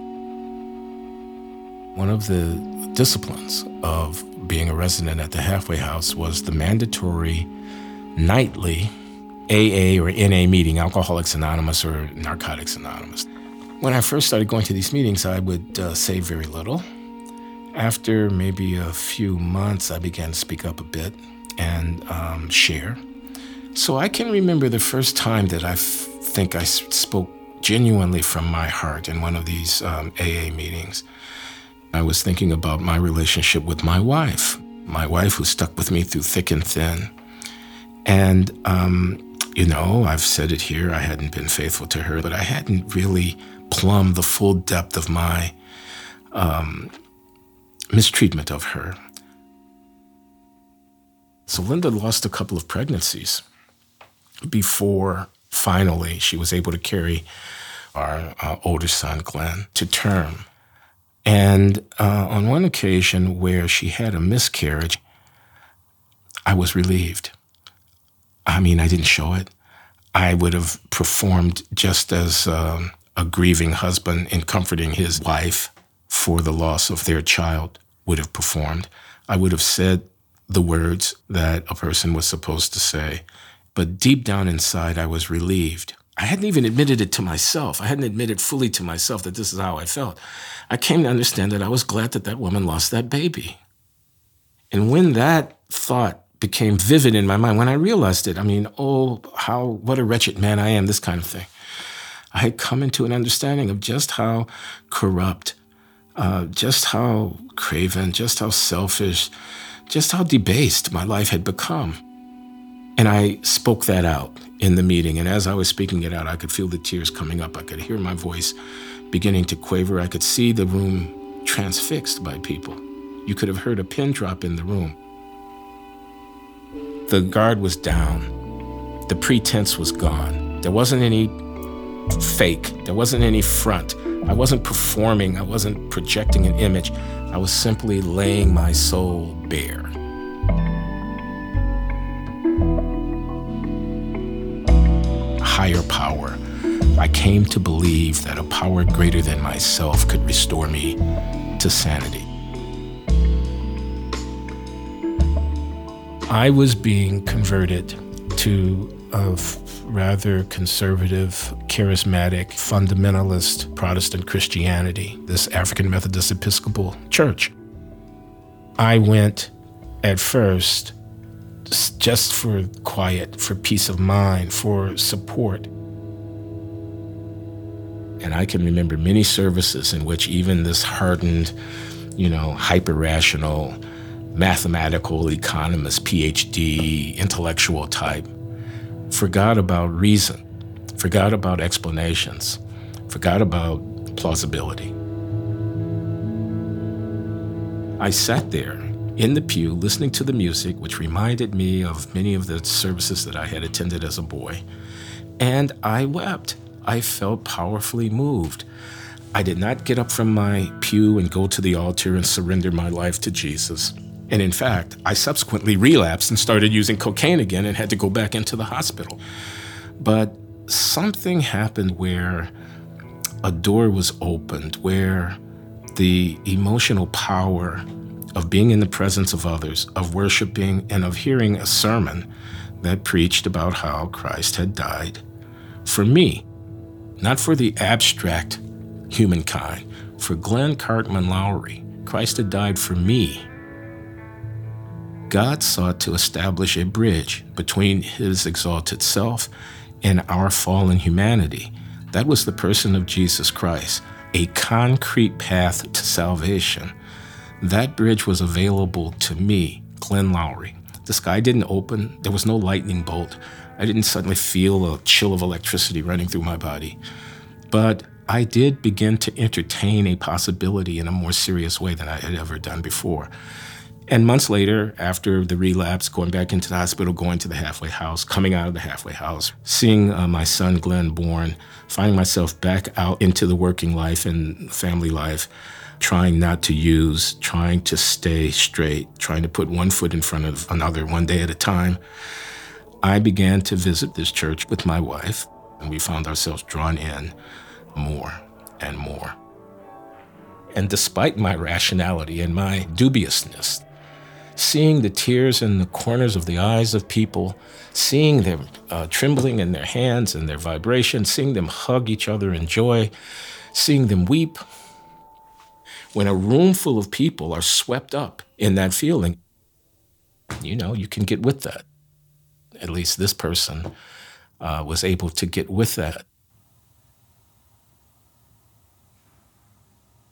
One of the disciplines of being a resident at the halfway house was the mandatory nightly A A or N A meeting, Alcoholics Anonymous or Narcotics Anonymous. When I first started going to these meetings, I would uh, say very little. After maybe a few months, I began to speak up a bit and um, share. So I can remember the first time that I f- think I spoke genuinely from my heart in one of these um, A A meetings. I was thinking about my relationship with my wife, my wife who stuck with me through thick and thin. And, um, you know, I've said it here, I hadn't been faithful to her, but I hadn't really plumbed the full depth of my um, mistreatment of her. So Linda lost a couple of pregnancies before finally she was able to carry our uh, older son, Glenn, to term. And uh, on one occasion where she had a miscarriage, I was relieved. I mean, I didn't show it. I would have performed just as um, a grieving husband in comforting his wife for the loss of their child would have performed. I would have said the words that a person was supposed to say. But deep down inside, I was relieved. I hadn't even admitted it to myself. I hadn't admitted fully to myself that this is how I felt. I came to understand that I was glad that that woman lost that baby. And when that thought became vivid in my mind, when I realized it, I mean, oh, how, what a wretched man I am, this kind of thing. I had come into an understanding of just how corrupt, uh, just how craven, just how selfish, just how debased my life had become. And I spoke that out in the meeting. And as I was speaking it out, I could feel the tears coming up. I could hear my voice beginning to quaver. I could see the room transfixed by people. You could have heard a pin drop in the room. The guard was down. The pretense was gone. There wasn't any fake. There wasn't any front. I wasn't performing. I wasn't projecting an image. I was simply laying my soul bare. Higher power. I came to believe that a power greater than myself could restore me to sanity. I was being converted to a rather conservative, charismatic, fundamentalist Protestant Christianity, this African Methodist Episcopal Church. I went at first just for quiet, for peace of mind, for support. And I can remember many services in which even this hardened, you know, hyper-rational, mathematical economist, P H D, intellectual type, forgot about reason, forgot about explanations, forgot about plausibility. I sat there in the pew listening to the music, which reminded me of many of the services that I had attended as a boy, and I wept. I felt powerfully moved. I did not get up from my pew and go to the altar and surrender my life to Jesus. And in fact, I subsequently relapsed and started using cocaine again and had to go back into the hospital. But something happened where a door was opened, where the emotional power of being in the presence of others, of worshiping, and of hearing a sermon that preached about how Christ had died for me, not for the abstract humankind, for Glenn Cartman Lowry. Christ had died for me. God sought to establish a bridge between his exalted self and our fallen humanity. That was the person of Jesus Christ, a concrete path to salvation. That bridge was available to me, Glenn Lowry. The sky didn't open. There was no lightning bolt. I didn't suddenly feel a chill of electricity running through my body. But I did begin to entertain a possibility in a more serious way than I had ever done before. And months later, after the relapse, going back into the hospital, going to the halfway house, coming out of the halfway house, seeing uh, my son Glenn born, finding myself back out into the working life and family life, trying not to use, trying to stay straight, trying to put one foot in front of another one day at a time, I began to visit this church with my wife, and we found ourselves drawn in more and more. And despite my rationality and my dubiousness, seeing the tears in the corners of the eyes of people, seeing them uh, trembling in their hands and their vibration, seeing them hug each other in joy, seeing them weep, when a room full of people are swept up in that feeling, you know, you can get with that. At least this person uh, was able to get with that.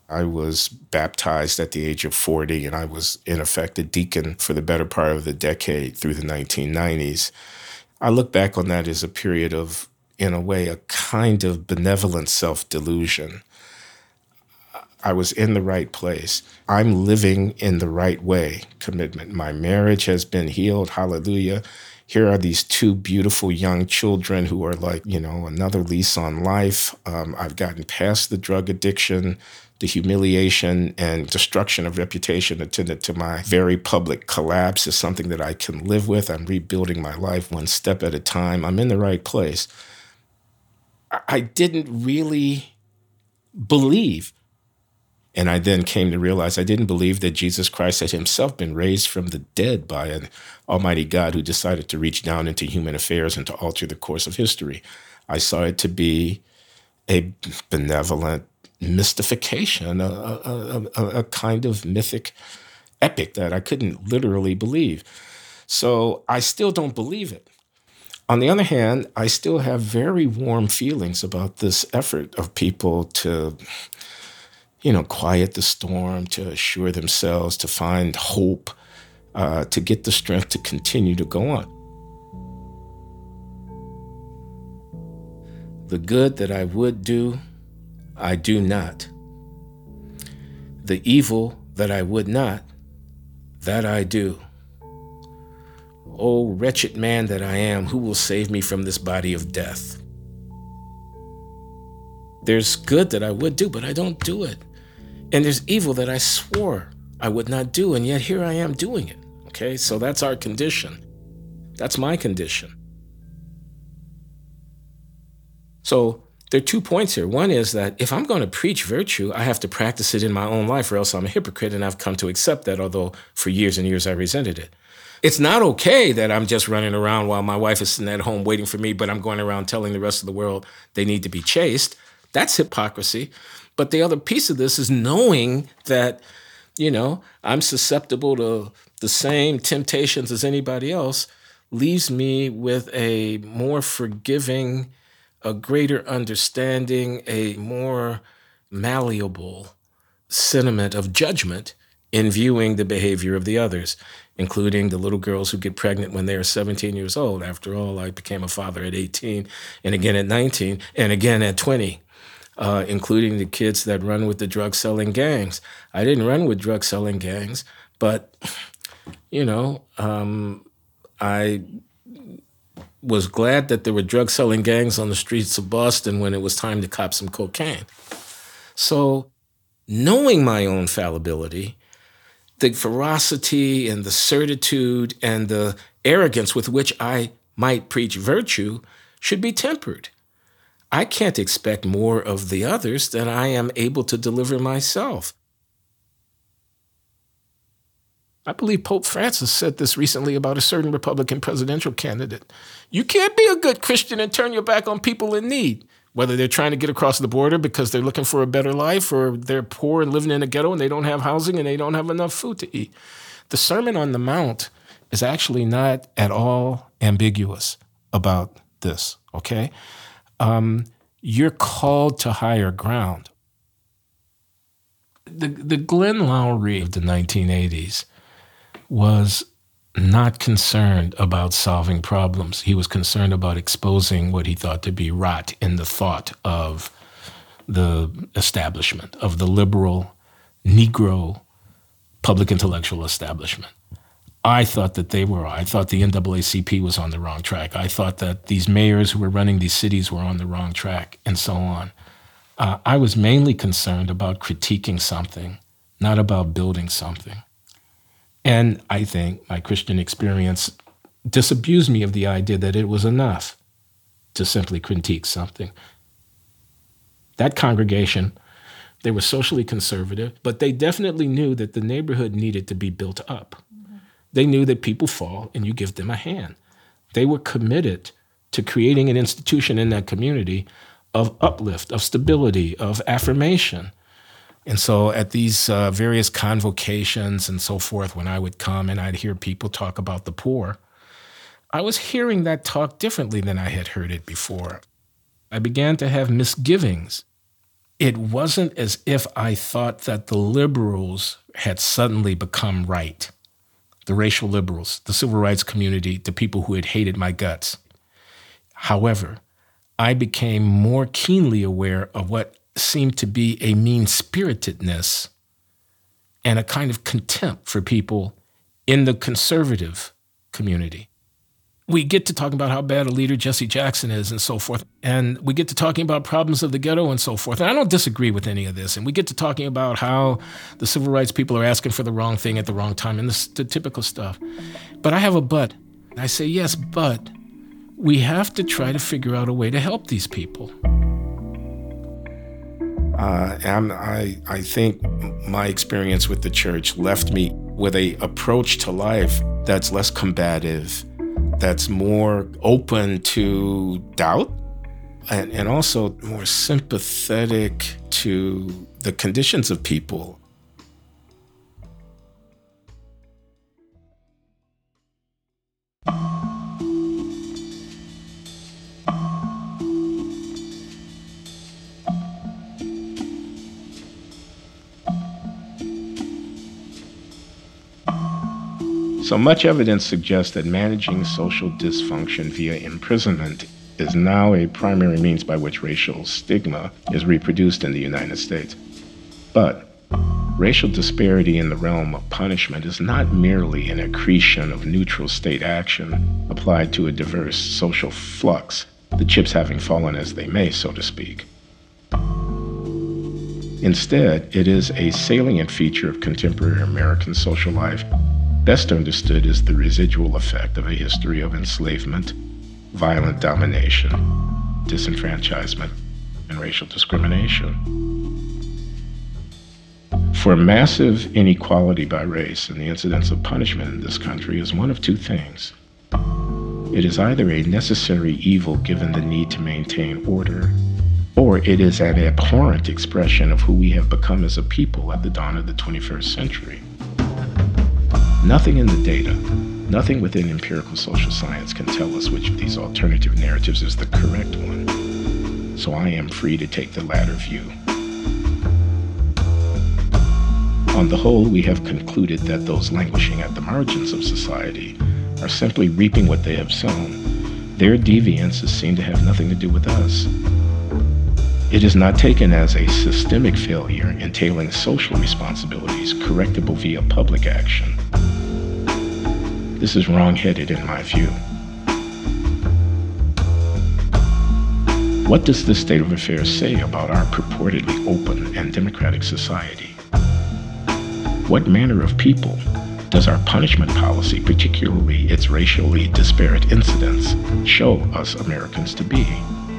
I was baptized at the age of forty, and I was, in effect, a deacon for the better part of the decade through the nineteen nineties. I look back on that as a period of, in a way, a kind of benevolent self-delusion. I was in the right place. I'm living in the right way, commitment. My marriage has been healed, hallelujah. Here are these two beautiful young children who are like, you know, another lease on life. Um, I've gotten past the drug addiction, the humiliation and destruction of reputation attendant to my very public collapse is something that I can live with. I'm rebuilding my life one step at a time. I'm in the right place. I didn't really believe. And I then came to realize I didn't believe that Jesus Christ had himself been raised from the dead by an almighty God who decided to reach down into human affairs and to alter the course of history. I saw it to be a benevolent mystification, a, a, a, a kind of mythic epic that I couldn't literally believe. So I still don't believe it. On the other hand, I still have very warm feelings about this effort of people to, you know, quiet the storm, to assure themselves, to find hope, uh, to get the strength to continue to go on. The good that I would do, I do not. The evil that I would not, that I do. O wretched man that I am, who will save me from this body of death? There's good that I would do, but I don't do it. And there's evil that I swore I would not do, and yet here I am doing it. Okay, so that's our condition. That's my condition. So there are two points here. One is that if I'm going to preach virtue, I have to practice it in my own life, or else I'm a hypocrite, and I've come to accept that, although for years and years I resented it. It's not okay that I'm just running around while my wife is sitting at home waiting for me, but I'm going around telling the rest of the world they need to be chaste. That's hypocrisy. But the other piece of this is knowing that, you know, I'm susceptible to the same temptations as anybody else leaves me with a more forgiving, a greater understanding, a more malleable sentiment of judgment in viewing the behavior of the others, including the little girls who get pregnant when they are seventeen years old. After all, I became a father at eighteen, and again at nineteen, and again at twenty, uh, including the kids that run with the drug-selling gangs. I didn't run with drug-selling gangs, but, you know, um, I was glad that there were drug-selling gangs on the streets of Boston when it was time to cop some cocaine. So knowing my own fallibility, the ferocity and the certitude and the arrogance with which I might preach virtue should be tempered. I can't expect more of the others than I am able to deliver myself. I believe Pope Francis said this recently about a certain Republican presidential candidate. You can't be a good Christian and turn your back on people in need, whether they're trying to get across the border because they're looking for a better life, or they're poor and living in a ghetto and they don't have housing and they don't have enough food to eat. The Sermon on the Mount is actually not at all ambiguous about this, okay? Um, you're called to higher ground. The, the Glenn Loury of the nineteen eighties was not concerned about solving problems. He was concerned about exposing what he thought to be rot in the thought of the establishment, of the liberal Negro public intellectual establishment. I thought that they were, I thought the N double A C P was on the wrong track. I thought that these mayors who were running these cities were on the wrong track, and so on. Uh, I was mainly concerned about critiquing something, not about building something. And I think my Christian experience disabused me of the idea that it was enough to simply critique something. That congregation, they were socially conservative, but they definitely knew that the neighborhood needed to be built up. Mm-hmm. They knew that people fall and you give them a hand. They were committed to creating an institution in that community of uplift, of stability, of affirmation. And so at these uh, various convocations and so forth, when I would come and I'd hear people talk about the poor, I was hearing that talk differently than I had heard it before. I began to have misgivings it wasn't as if I thought that the liberals had suddenly become right. The racial liberals, the civil rights community, the people who had hated my guts. However, I became more keenly aware of what seemed to be a mean-spiritedness and a kind of contempt for people in the conservative community. We get to talking about how bad a leader Jesse Jackson is and so forth, and we get to talking about problems of the ghetto and so forth, and I don't disagree with any of this, and we get to talking about how the civil rights people are asking for the wrong thing at the wrong time, and this, the typical stuff. But I have a but. I say, yes, but we have to try to figure out a way to help these people. Uh, and I, I think my experience with the church left me with a approach to life that's less combative, that's more open to doubt, and, and also more sympathetic to the conditions of people. So much evidence suggests that managing social dysfunction via imprisonment is now a primary means by which racial stigma is reproduced in the United States. But racial disparity in the realm of punishment is not merely an accretion of neutral state action applied to a diverse social flux, the chips having fallen as they may, so to speak. Instead, it is a salient feature of contemporary American social life, best understood as the residual effect of a history of enslavement, violent domination, disenfranchisement, and racial discrimination. For massive inequality by race and the incidence of punishment in this country is one of two things. It is either a necessary evil given the need to maintain order, or it is an abhorrent expression of who we have become as a people at the dawn of the twenty-first century. Nothing in the data, nothing within empirical social science can tell us which of these alternative narratives is the correct one. So I am free to take the latter view. On the whole, we have concluded that those languishing at the margins of society are simply reaping what they have sown. Their deviances seem to have nothing to do with us. It is not taken as a systemic failure entailing social responsibilities correctable via public action. This is wrong-headed in my view. What does this state of affairs say about our purportedly open and democratic society? What manner of people does our punishment policy, particularly its racially disparate incidence, show us Americans to be?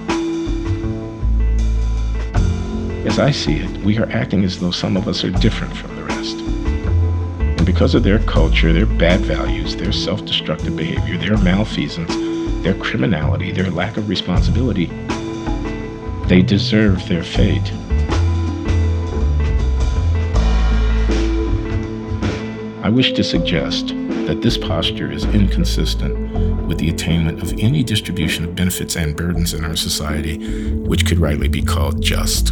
As I see it, we are acting as though some of us are different from the rest. And because of their culture, their bad values, their self-destructive behavior, their malfeasance, their criminality, their lack of responsibility, they deserve their fate. I wish to suggest that this posture is inconsistent with the attainment of any distribution of benefits and burdens in our society which could rightly be called just.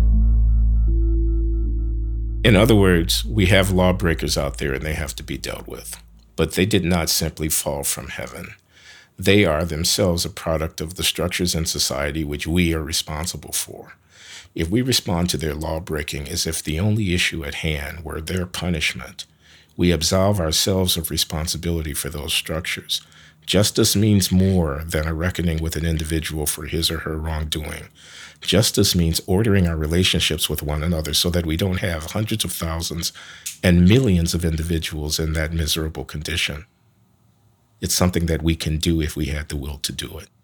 In other words, we have lawbreakers out there and they have to be dealt with. But they did not simply fall from heaven. They are themselves a product of the structures in society which we are responsible for. If we respond to their lawbreaking as if the only issue at hand were their punishment, we absolve ourselves of responsibility for those structures. Justice means more than a reckoning with an individual for his or her wrongdoing. Justice means ordering our relationships with one another so that we don't have hundreds of thousands and millions of individuals in that miserable condition. It's something that we can do if we had the will to do it.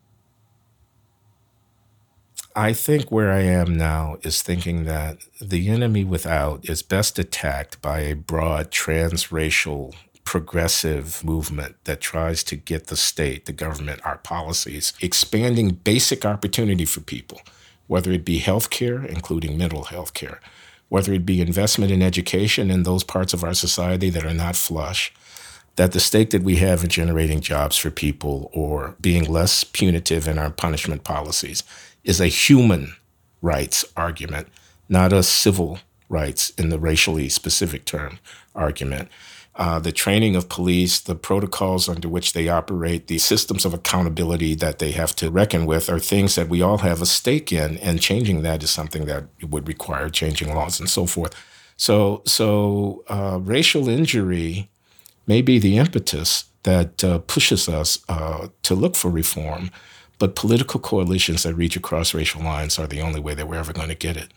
I think where I am now is thinking that the enemy without is best attacked by a broad transracial progressive movement that tries to get the state, the government, our policies, expanding basic opportunity for people, whether it be healthcare, including mental health care, whether it be investment in education in those parts of our society that are not flush, that the stake that we have in generating jobs for people or being less punitive in our punishment policies is a human rights argument, not a civil rights in the racially specific term argument. Uh, the training of police, the protocols under which they operate, the systems of accountability that they have to reckon with are things that we all have a stake in, and changing that is something that would require changing laws and so forth. So, so uh, racial injury may be the impetus that uh, pushes us uh, to look for reform, but political coalitions that reach across racial lines are the only way that we're ever going to get it.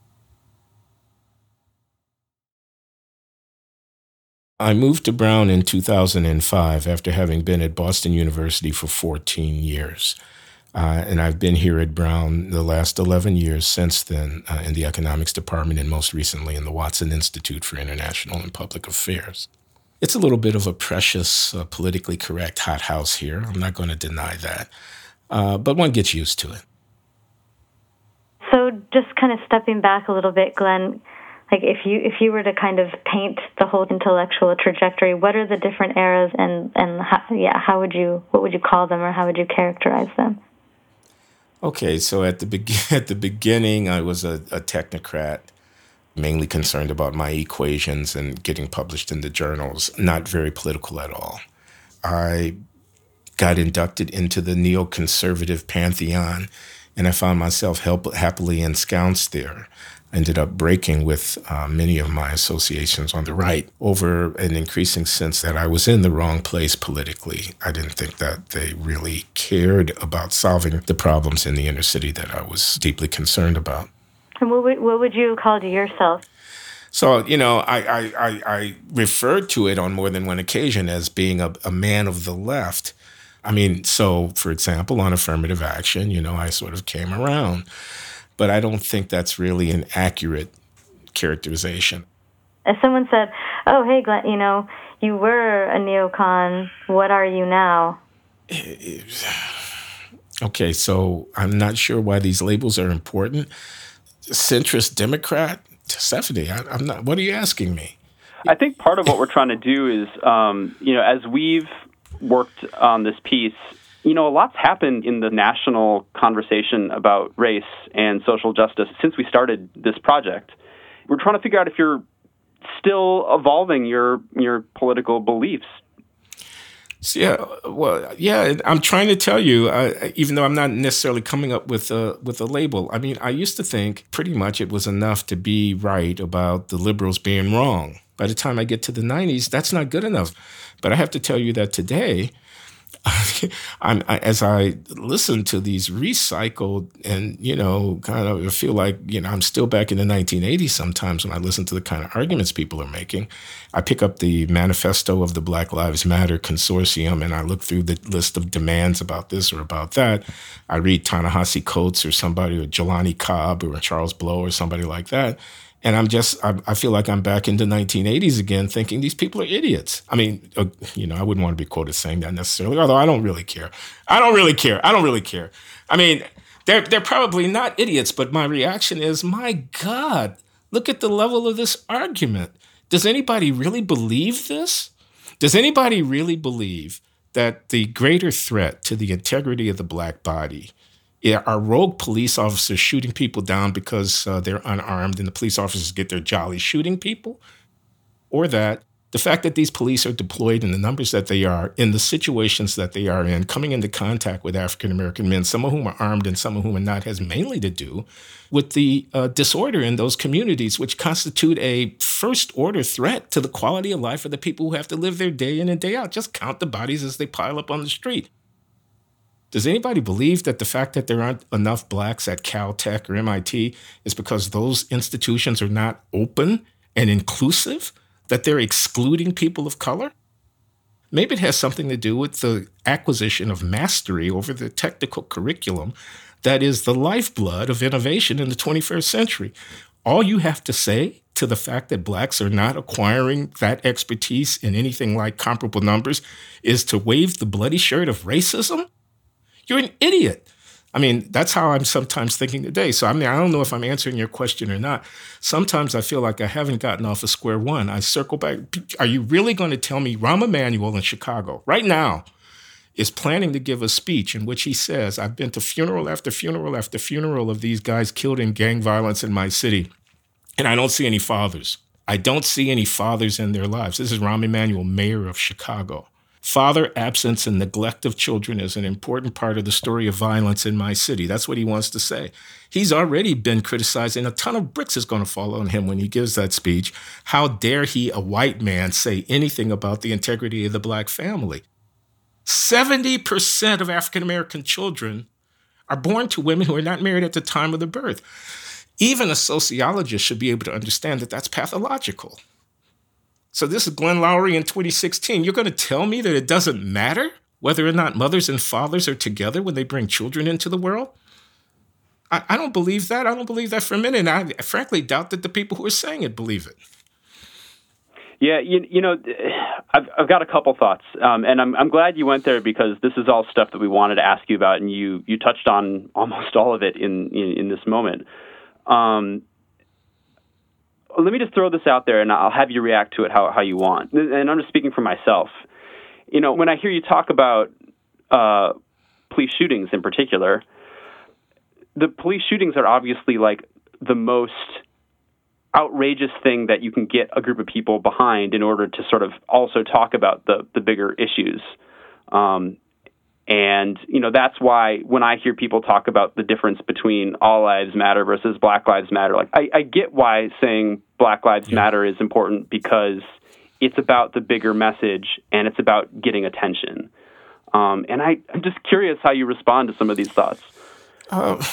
I moved to Brown in two thousand five after having been at Boston University for fourteen years. Uh, and I've been here at Brown the last eleven years since then uh, in the economics department, and most recently in the Watson Institute for International and Public Affairs. It's a little bit of a precious, uh, politically correct hothouse here. I'm not going to deny that. Uh, but one gets used to it. So just kind of stepping back a little bit, Glenn, like if you if you were to kind of paint the whole intellectual trajectory, what are the different eras, and and how, yeah, how would you what would you call them, or how would you characterize them? Okay, so at the be- at the beginning, I was a, a technocrat, mainly concerned about my equations and getting published in the journals, not very political at all. I got inducted into the neoconservative pantheon, and I found myself help- happily ensconced there. I ended up breaking with uh, many of my associations on the right over an increasing sense that I was in the wrong place politically. I didn't think that they really cared about solving the problems in the inner city that I was deeply concerned about. And what would, what would you call to yourself? So, you know, I, I, I, I referred to it on more than one occasion as being a, a man of the left. I mean, so, for example, on affirmative action, you know, I sort of came around. But I don't think that's really an accurate characterization. If someone said, oh, hey, Glenn, you know, you were a neocon, what are you now? Okay, so I'm not sure why these labels are important. Centrist Democrat? Stephanie, I, I'm not. What are you asking me? I think part of what we're trying to do is, um, you know, as we've worked on this piece, you know, a lot's happened in the national conversation about race and social justice since we started this project. We're trying to figure out if you're still evolving your your political beliefs. Yeah, well, yeah, I'm trying to tell you, uh, even though I'm not necessarily coming up with a, with a label. I mean, I used to think pretty much it was enough to be right about the liberals being wrong. By the time I get to the nineties, that's not good enough. But I have to tell you that today, I'm, I, as I listen to these recycled and, you know, kind of feel like, you know, I'm still back in the nineteen eighties sometimes when I listen to the kind of arguments people are making. I pick up the manifesto of the Black Lives Matter Consortium and I look through the list of demands about this or about that. I read Ta-Nehisi Coates or somebody, or Jelani Cobb or Charles Blow or somebody like that. And I'm just, I, I feel like I'm back in the nineteen eighties again, thinking these people are idiots. I mean, uh, you know, I wouldn't want to be quoted saying that necessarily, although I don't really care. I don't really care. I don't really care. I mean, they're they're probably not idiots, but my reaction is, my God, look at the level of this argument. Does anybody really believe this? Does anybody really believe that the greater threat to the integrity of the black body are rogue police officers shooting people down because uh, they're unarmed and the police officers get their jolly shooting people? Or that the fact that these police are deployed in the numbers that they are, in the situations that they are in, coming into contact with African-American men, some of whom are armed and some of whom are not, has mainly to do with the uh, disorder in those communities, which constitute a first-order threat to the quality of life of the people who have to live there day in and day out. Just count the bodies as they pile up on the street. Does anybody believe that the fact that there aren't enough blacks at Caltech or M I T is because those institutions are not open and inclusive, that they're excluding people of color? Maybe it has something to do with the acquisition of mastery over the technical curriculum that is the lifeblood of innovation in the twenty-first century. All you have to say to the fact that blacks are not acquiring that expertise in anything like comparable numbers is to wave the bloody shirt of racism? You're an idiot. I mean, that's how I'm sometimes thinking today. So, I mean, I don't know if I'm answering your question or not. Sometimes I feel like I haven't gotten off of square one. I circle back. Are you really going to tell me Rahm Emanuel in Chicago right now is planning to give a speech in which he says, I've been to funeral after funeral after funeral of these guys killed in gang violence in my city. And I don't see any fathers. I don't see any fathers in their lives. This is Rahm Emanuel, mayor of Chicago. Father absence and neglect of children is an important part of the story of violence in my city. That's what he wants to say. He's already been criticized, and a ton of bricks is going to fall on him when he gives that speech. How dare he, a white man, say anything about the integrity of the black family? seventy percent of African-American children are born to women who are not married at the time of the birth. Even a sociologist should be able to understand that that's pathological. So this is Glenn Loury in twenty sixteen. You're going to tell me that it doesn't matter whether or not mothers and fathers are together when they bring children into the world? I, I don't believe that. I don't believe that for a minute. And I frankly doubt that the people who are saying it believe it. Yeah, you, you know, I've, I've got a couple thoughts, um, and I'm, I'm glad you went there because this is all stuff that we wanted to ask you about, and you, you touched on almost all of it in, in, in this moment. Um, let me just throw this out there, and I'll have you react to it how, how you want. And I'm just speaking for myself. You know, when I hear you talk about uh, police shootings in particular, the police shootings are obviously like the most outrageous thing that you can get a group of people behind in order to sort of also talk about the, the bigger issues. Um, and, you know, that's why when I hear people talk about the difference between all lives matter versus Black Lives Matter, like I, I get why saying Black Lives yeah. Matter is important because it's about the bigger message and it's about getting attention. Um, and I, I'm just curious how you respond to some of these thoughts. Uh,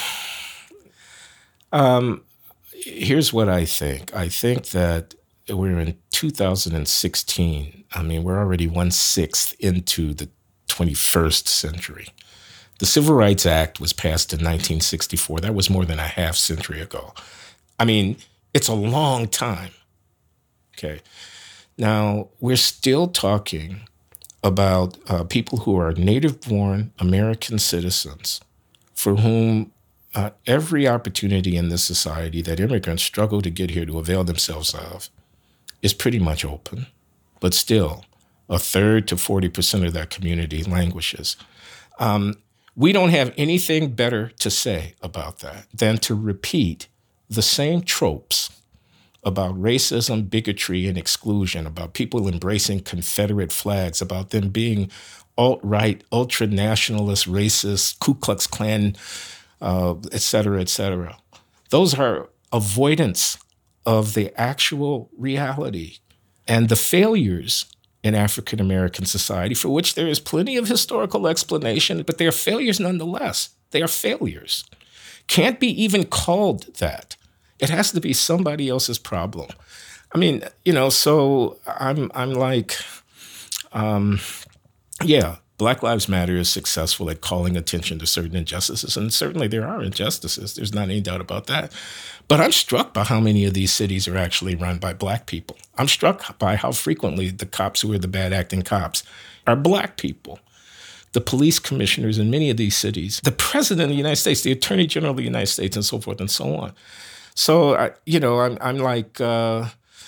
um, Here's what I think. I think that we're in two thousand sixteen. I mean, we're already one-sixth into the twenty-first century. The Civil Rights Act was passed in nineteen sixty-four. That was more than a half century ago. I mean, it's a long time. Okay. Now, we're still talking about uh, people who are native-born American citizens for whom Uh, every opportunity in this society that immigrants struggle to get here to avail themselves of is pretty much open. But still, a third to forty percent of that community languishes. Um, we don't have anything better to say about that than to repeat the same tropes about racism, bigotry, and exclusion, about people embracing Confederate flags, about them being alt-right, ultra-nationalist, racist, Ku Klux Klan, Uh, et cetera, et cetera. Those are avoidance of the actual reality and the failures in African-American society, for which there is plenty of historical explanation, but they are failures nonetheless. They are failures. Can't be even called that. It has to be somebody else's problem. I mean, you know, so I'm I'm like, um, yeah, Black Lives Matter is successful at calling attention to certain injustices, and certainly there are injustices. There's not any doubt about that. But I'm struck by how many of these cities are actually run by black people. I'm struck by how frequently the cops who are the bad acting cops are black people. The police commissioners in many of these cities, the president of the United States, the attorney general of the United States, and so forth and so on. So, I, you know, I'm, I'm like, uh,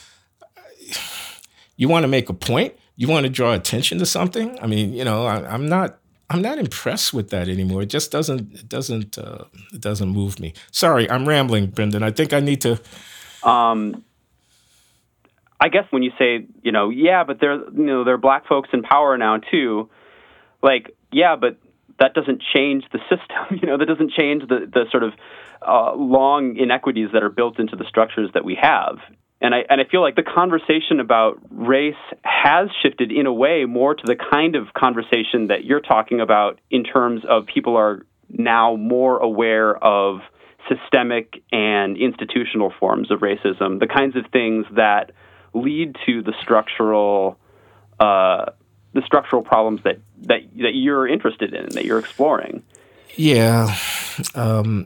you want to make a point? You want to draw attention to something? I mean, you know, I, I'm not, I'm not impressed with that anymore. It just doesn't, it doesn't, uh, it doesn't move me. Sorry, I'm rambling, Brendan. I think I need to. Um, I guess when you say, you know, yeah, but there, you know, there are black folks in power now too. Like, yeah, but that doesn't change the system. You know, that doesn't change the the sort of uh, long inequities that are built into the structures that we have. And I and I feel like the conversation about race has shifted in a way more to the kind of conversation that you're talking about in terms of people are now more aware of systemic and institutional forms of racism, the kinds of things that lead to the structural uh, the structural problems that, that that you're interested in, that you're exploring. Yeah, um,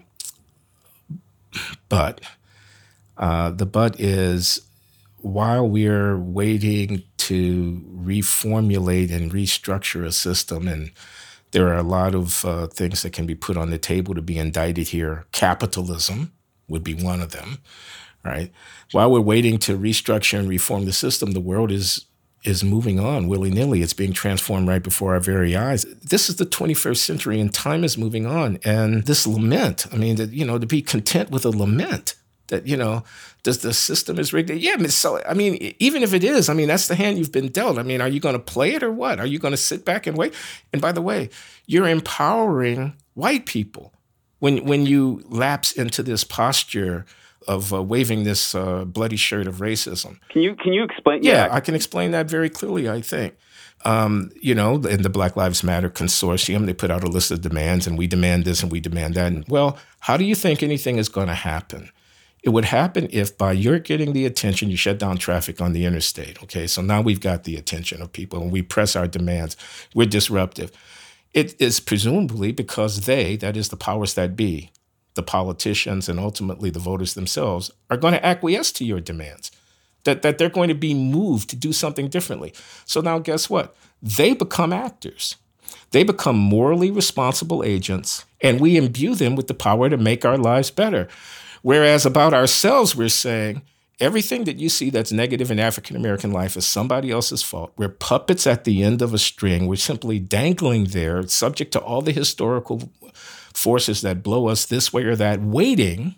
but. Uh, the but is, while we're waiting to reformulate and restructure a system, and there are a lot of uh, things that can be put on the table to be indicted here, capitalism would be one of them, right? While we're waiting to restructure and reform the system, the world is is moving on willy-nilly. It's being transformed right before our very eyes. This is the twenty-first century, and time is moving on. And this lament, I mean, that, you know, to be content with a lament that, you know, does the system is rigged? Yeah, so, I mean, even if it is, I mean, that's the hand you've been dealt. I mean, are you going to play it or what? Are you going to sit back and wait? And by the way, you're empowering white people when when you lapse into this posture of uh, waving this uh, bloody shirt of racism. Can you can you explain? Yeah, yeah, I can explain that very clearly, I think. Um, you know, in the Black Lives Matter consortium, they put out a list of demands, and we demand this and we demand that. And, well, how do you think anything is going to happen? It would happen if by your getting the attention, you shut down traffic on the interstate. Okay, so now we've got the attention of people and we press our demands. We're disruptive. It is presumably because they, that is the powers that be, the politicians and ultimately the voters themselves, are going to acquiesce to your demands, that, that they're going to be moved to do something differently. So now guess what? They become actors. They become morally responsible agents, and we imbue them with the power to make our lives better. Whereas about ourselves, we're saying everything that you see that's negative in African-American life is somebody else's fault. We're puppets at the end of a string. We're simply dangling there, subject to all the historical forces that blow us this way or that, waiting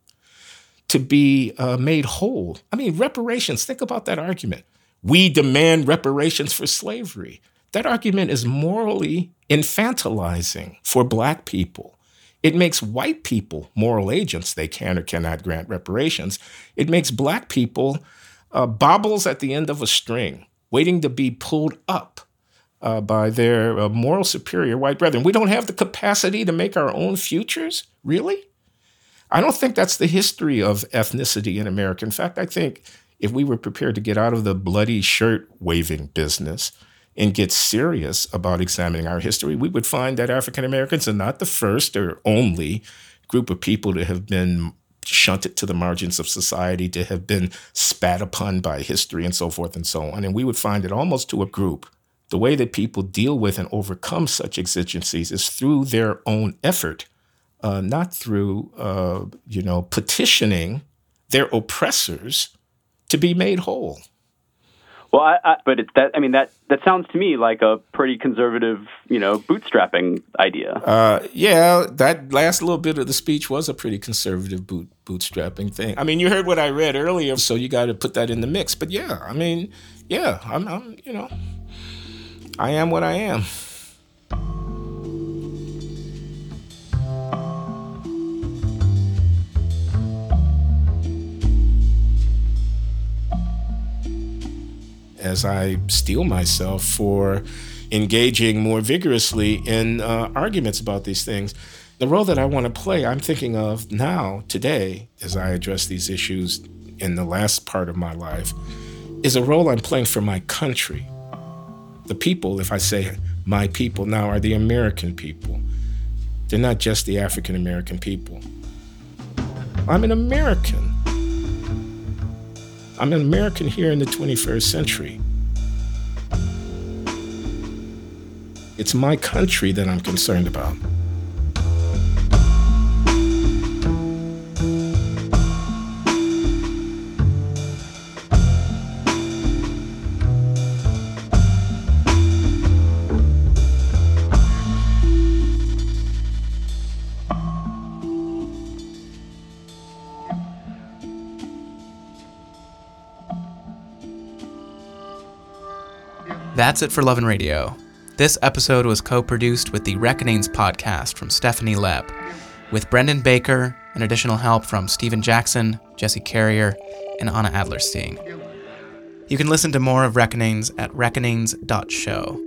to be uh, made whole. I mean, reparations, think about that argument. We demand reparations for slavery. That argument is morally infantilizing for Black people. It makes white people moral agents. They can or cannot grant reparations. It makes Black people uh, baubles at the end of a string, waiting to be pulled up uh, by their uh, moral superior white brethren. We don't have the capacity to make our own futures? Really? I don't think that's the history of ethnicity in America. In fact, I think if we were prepared to get out of the bloody shirt waving business and get serious about examining our history, we would find that African Americans are not the first or only group of people to have been shunted to the margins of society, to have been spat upon by history and so forth and so on. And we would find that almost to a group, the way that people deal with and overcome such exigencies is through their own effort, uh, not through, uh, you know, petitioning their oppressors to be made whole. Well, I, I, but it's that. I mean, that that sounds to me like a pretty conservative, you know, bootstrapping idea. Uh, yeah, that last little bit of the speech was a pretty conservative boot bootstrapping thing. I mean, you heard what I read earlier, so you got to put that in the mix. But yeah, I mean, yeah, I'm, I'm, you know, I am what I am. As I steel myself for engaging more vigorously in uh, arguments about these things. The role that I want to play, I'm thinking of now, today, as I address these issues in the last part of my life, is a role I'm playing for my country. The people, if I say my people now, are the American people. They're not just the African American people. I'm an American. I'm an American here in the twenty-first century. It's my country that I'm concerned about. That's it for Lovin' Radio. This episode was co-produced with the Reckonings podcast from Stephanie Leb, with Brendan Baker and additional help from Stephen Jackson, Jesse Carrier, and Anna Adlerstein. You can listen to more of Reckonings at reckonings dot show.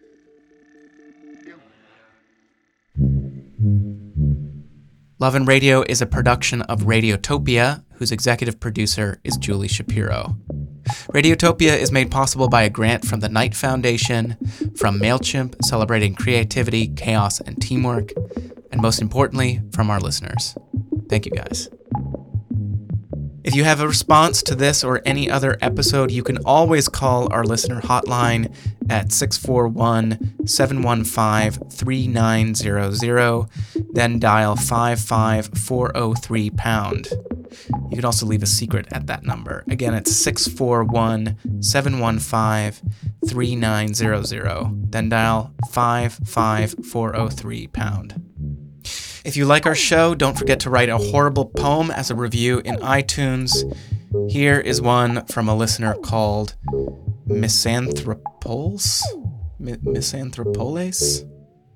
Lovin' Radio is a production of Radiotopia, whose executive producer is Julie Shapiro. Radiotopia is made possible by a grant from the Knight Foundation, from MailChimp, celebrating creativity, chaos, and teamwork, and most importantly, from our listeners. Thank you, guys. If you have a response to this or any other episode, you can always call our listener hotline at six four one, seven one five, three nine zero zero, then dial five five four zero three pound. You can also leave a secret at that number. Again, it's six four one, seven one five, three nine zero zero, then dial five five four zero three pound. If you like our show, don't forget to write a horrible poem as a review in iTunes. Here is one from a listener called Misanthropoles? Mi- Misanthropoles?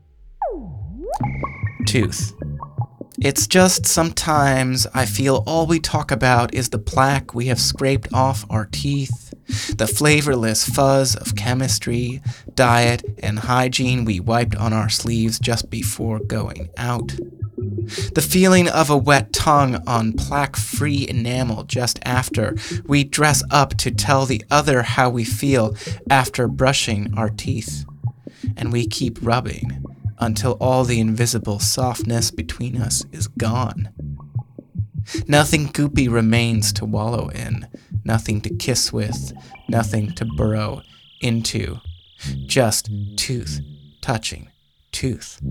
Tooth. It's just sometimes I feel all we talk about is the plaque we have scraped off our teeth, the flavorless fuzz of chemistry, diet, and hygiene we wiped on our sleeves just before going out. The feeling of a wet tongue on plaque-free enamel just after we dress up to tell the other how we feel after brushing our teeth. And we keep rubbing until all the invisible softness between us is gone. Nothing goopy remains to wallow in, nothing to kiss with, nothing to burrow into. Just tooth touching tooth,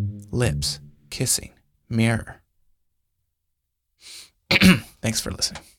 lips kissing mirror. Thanks for listening.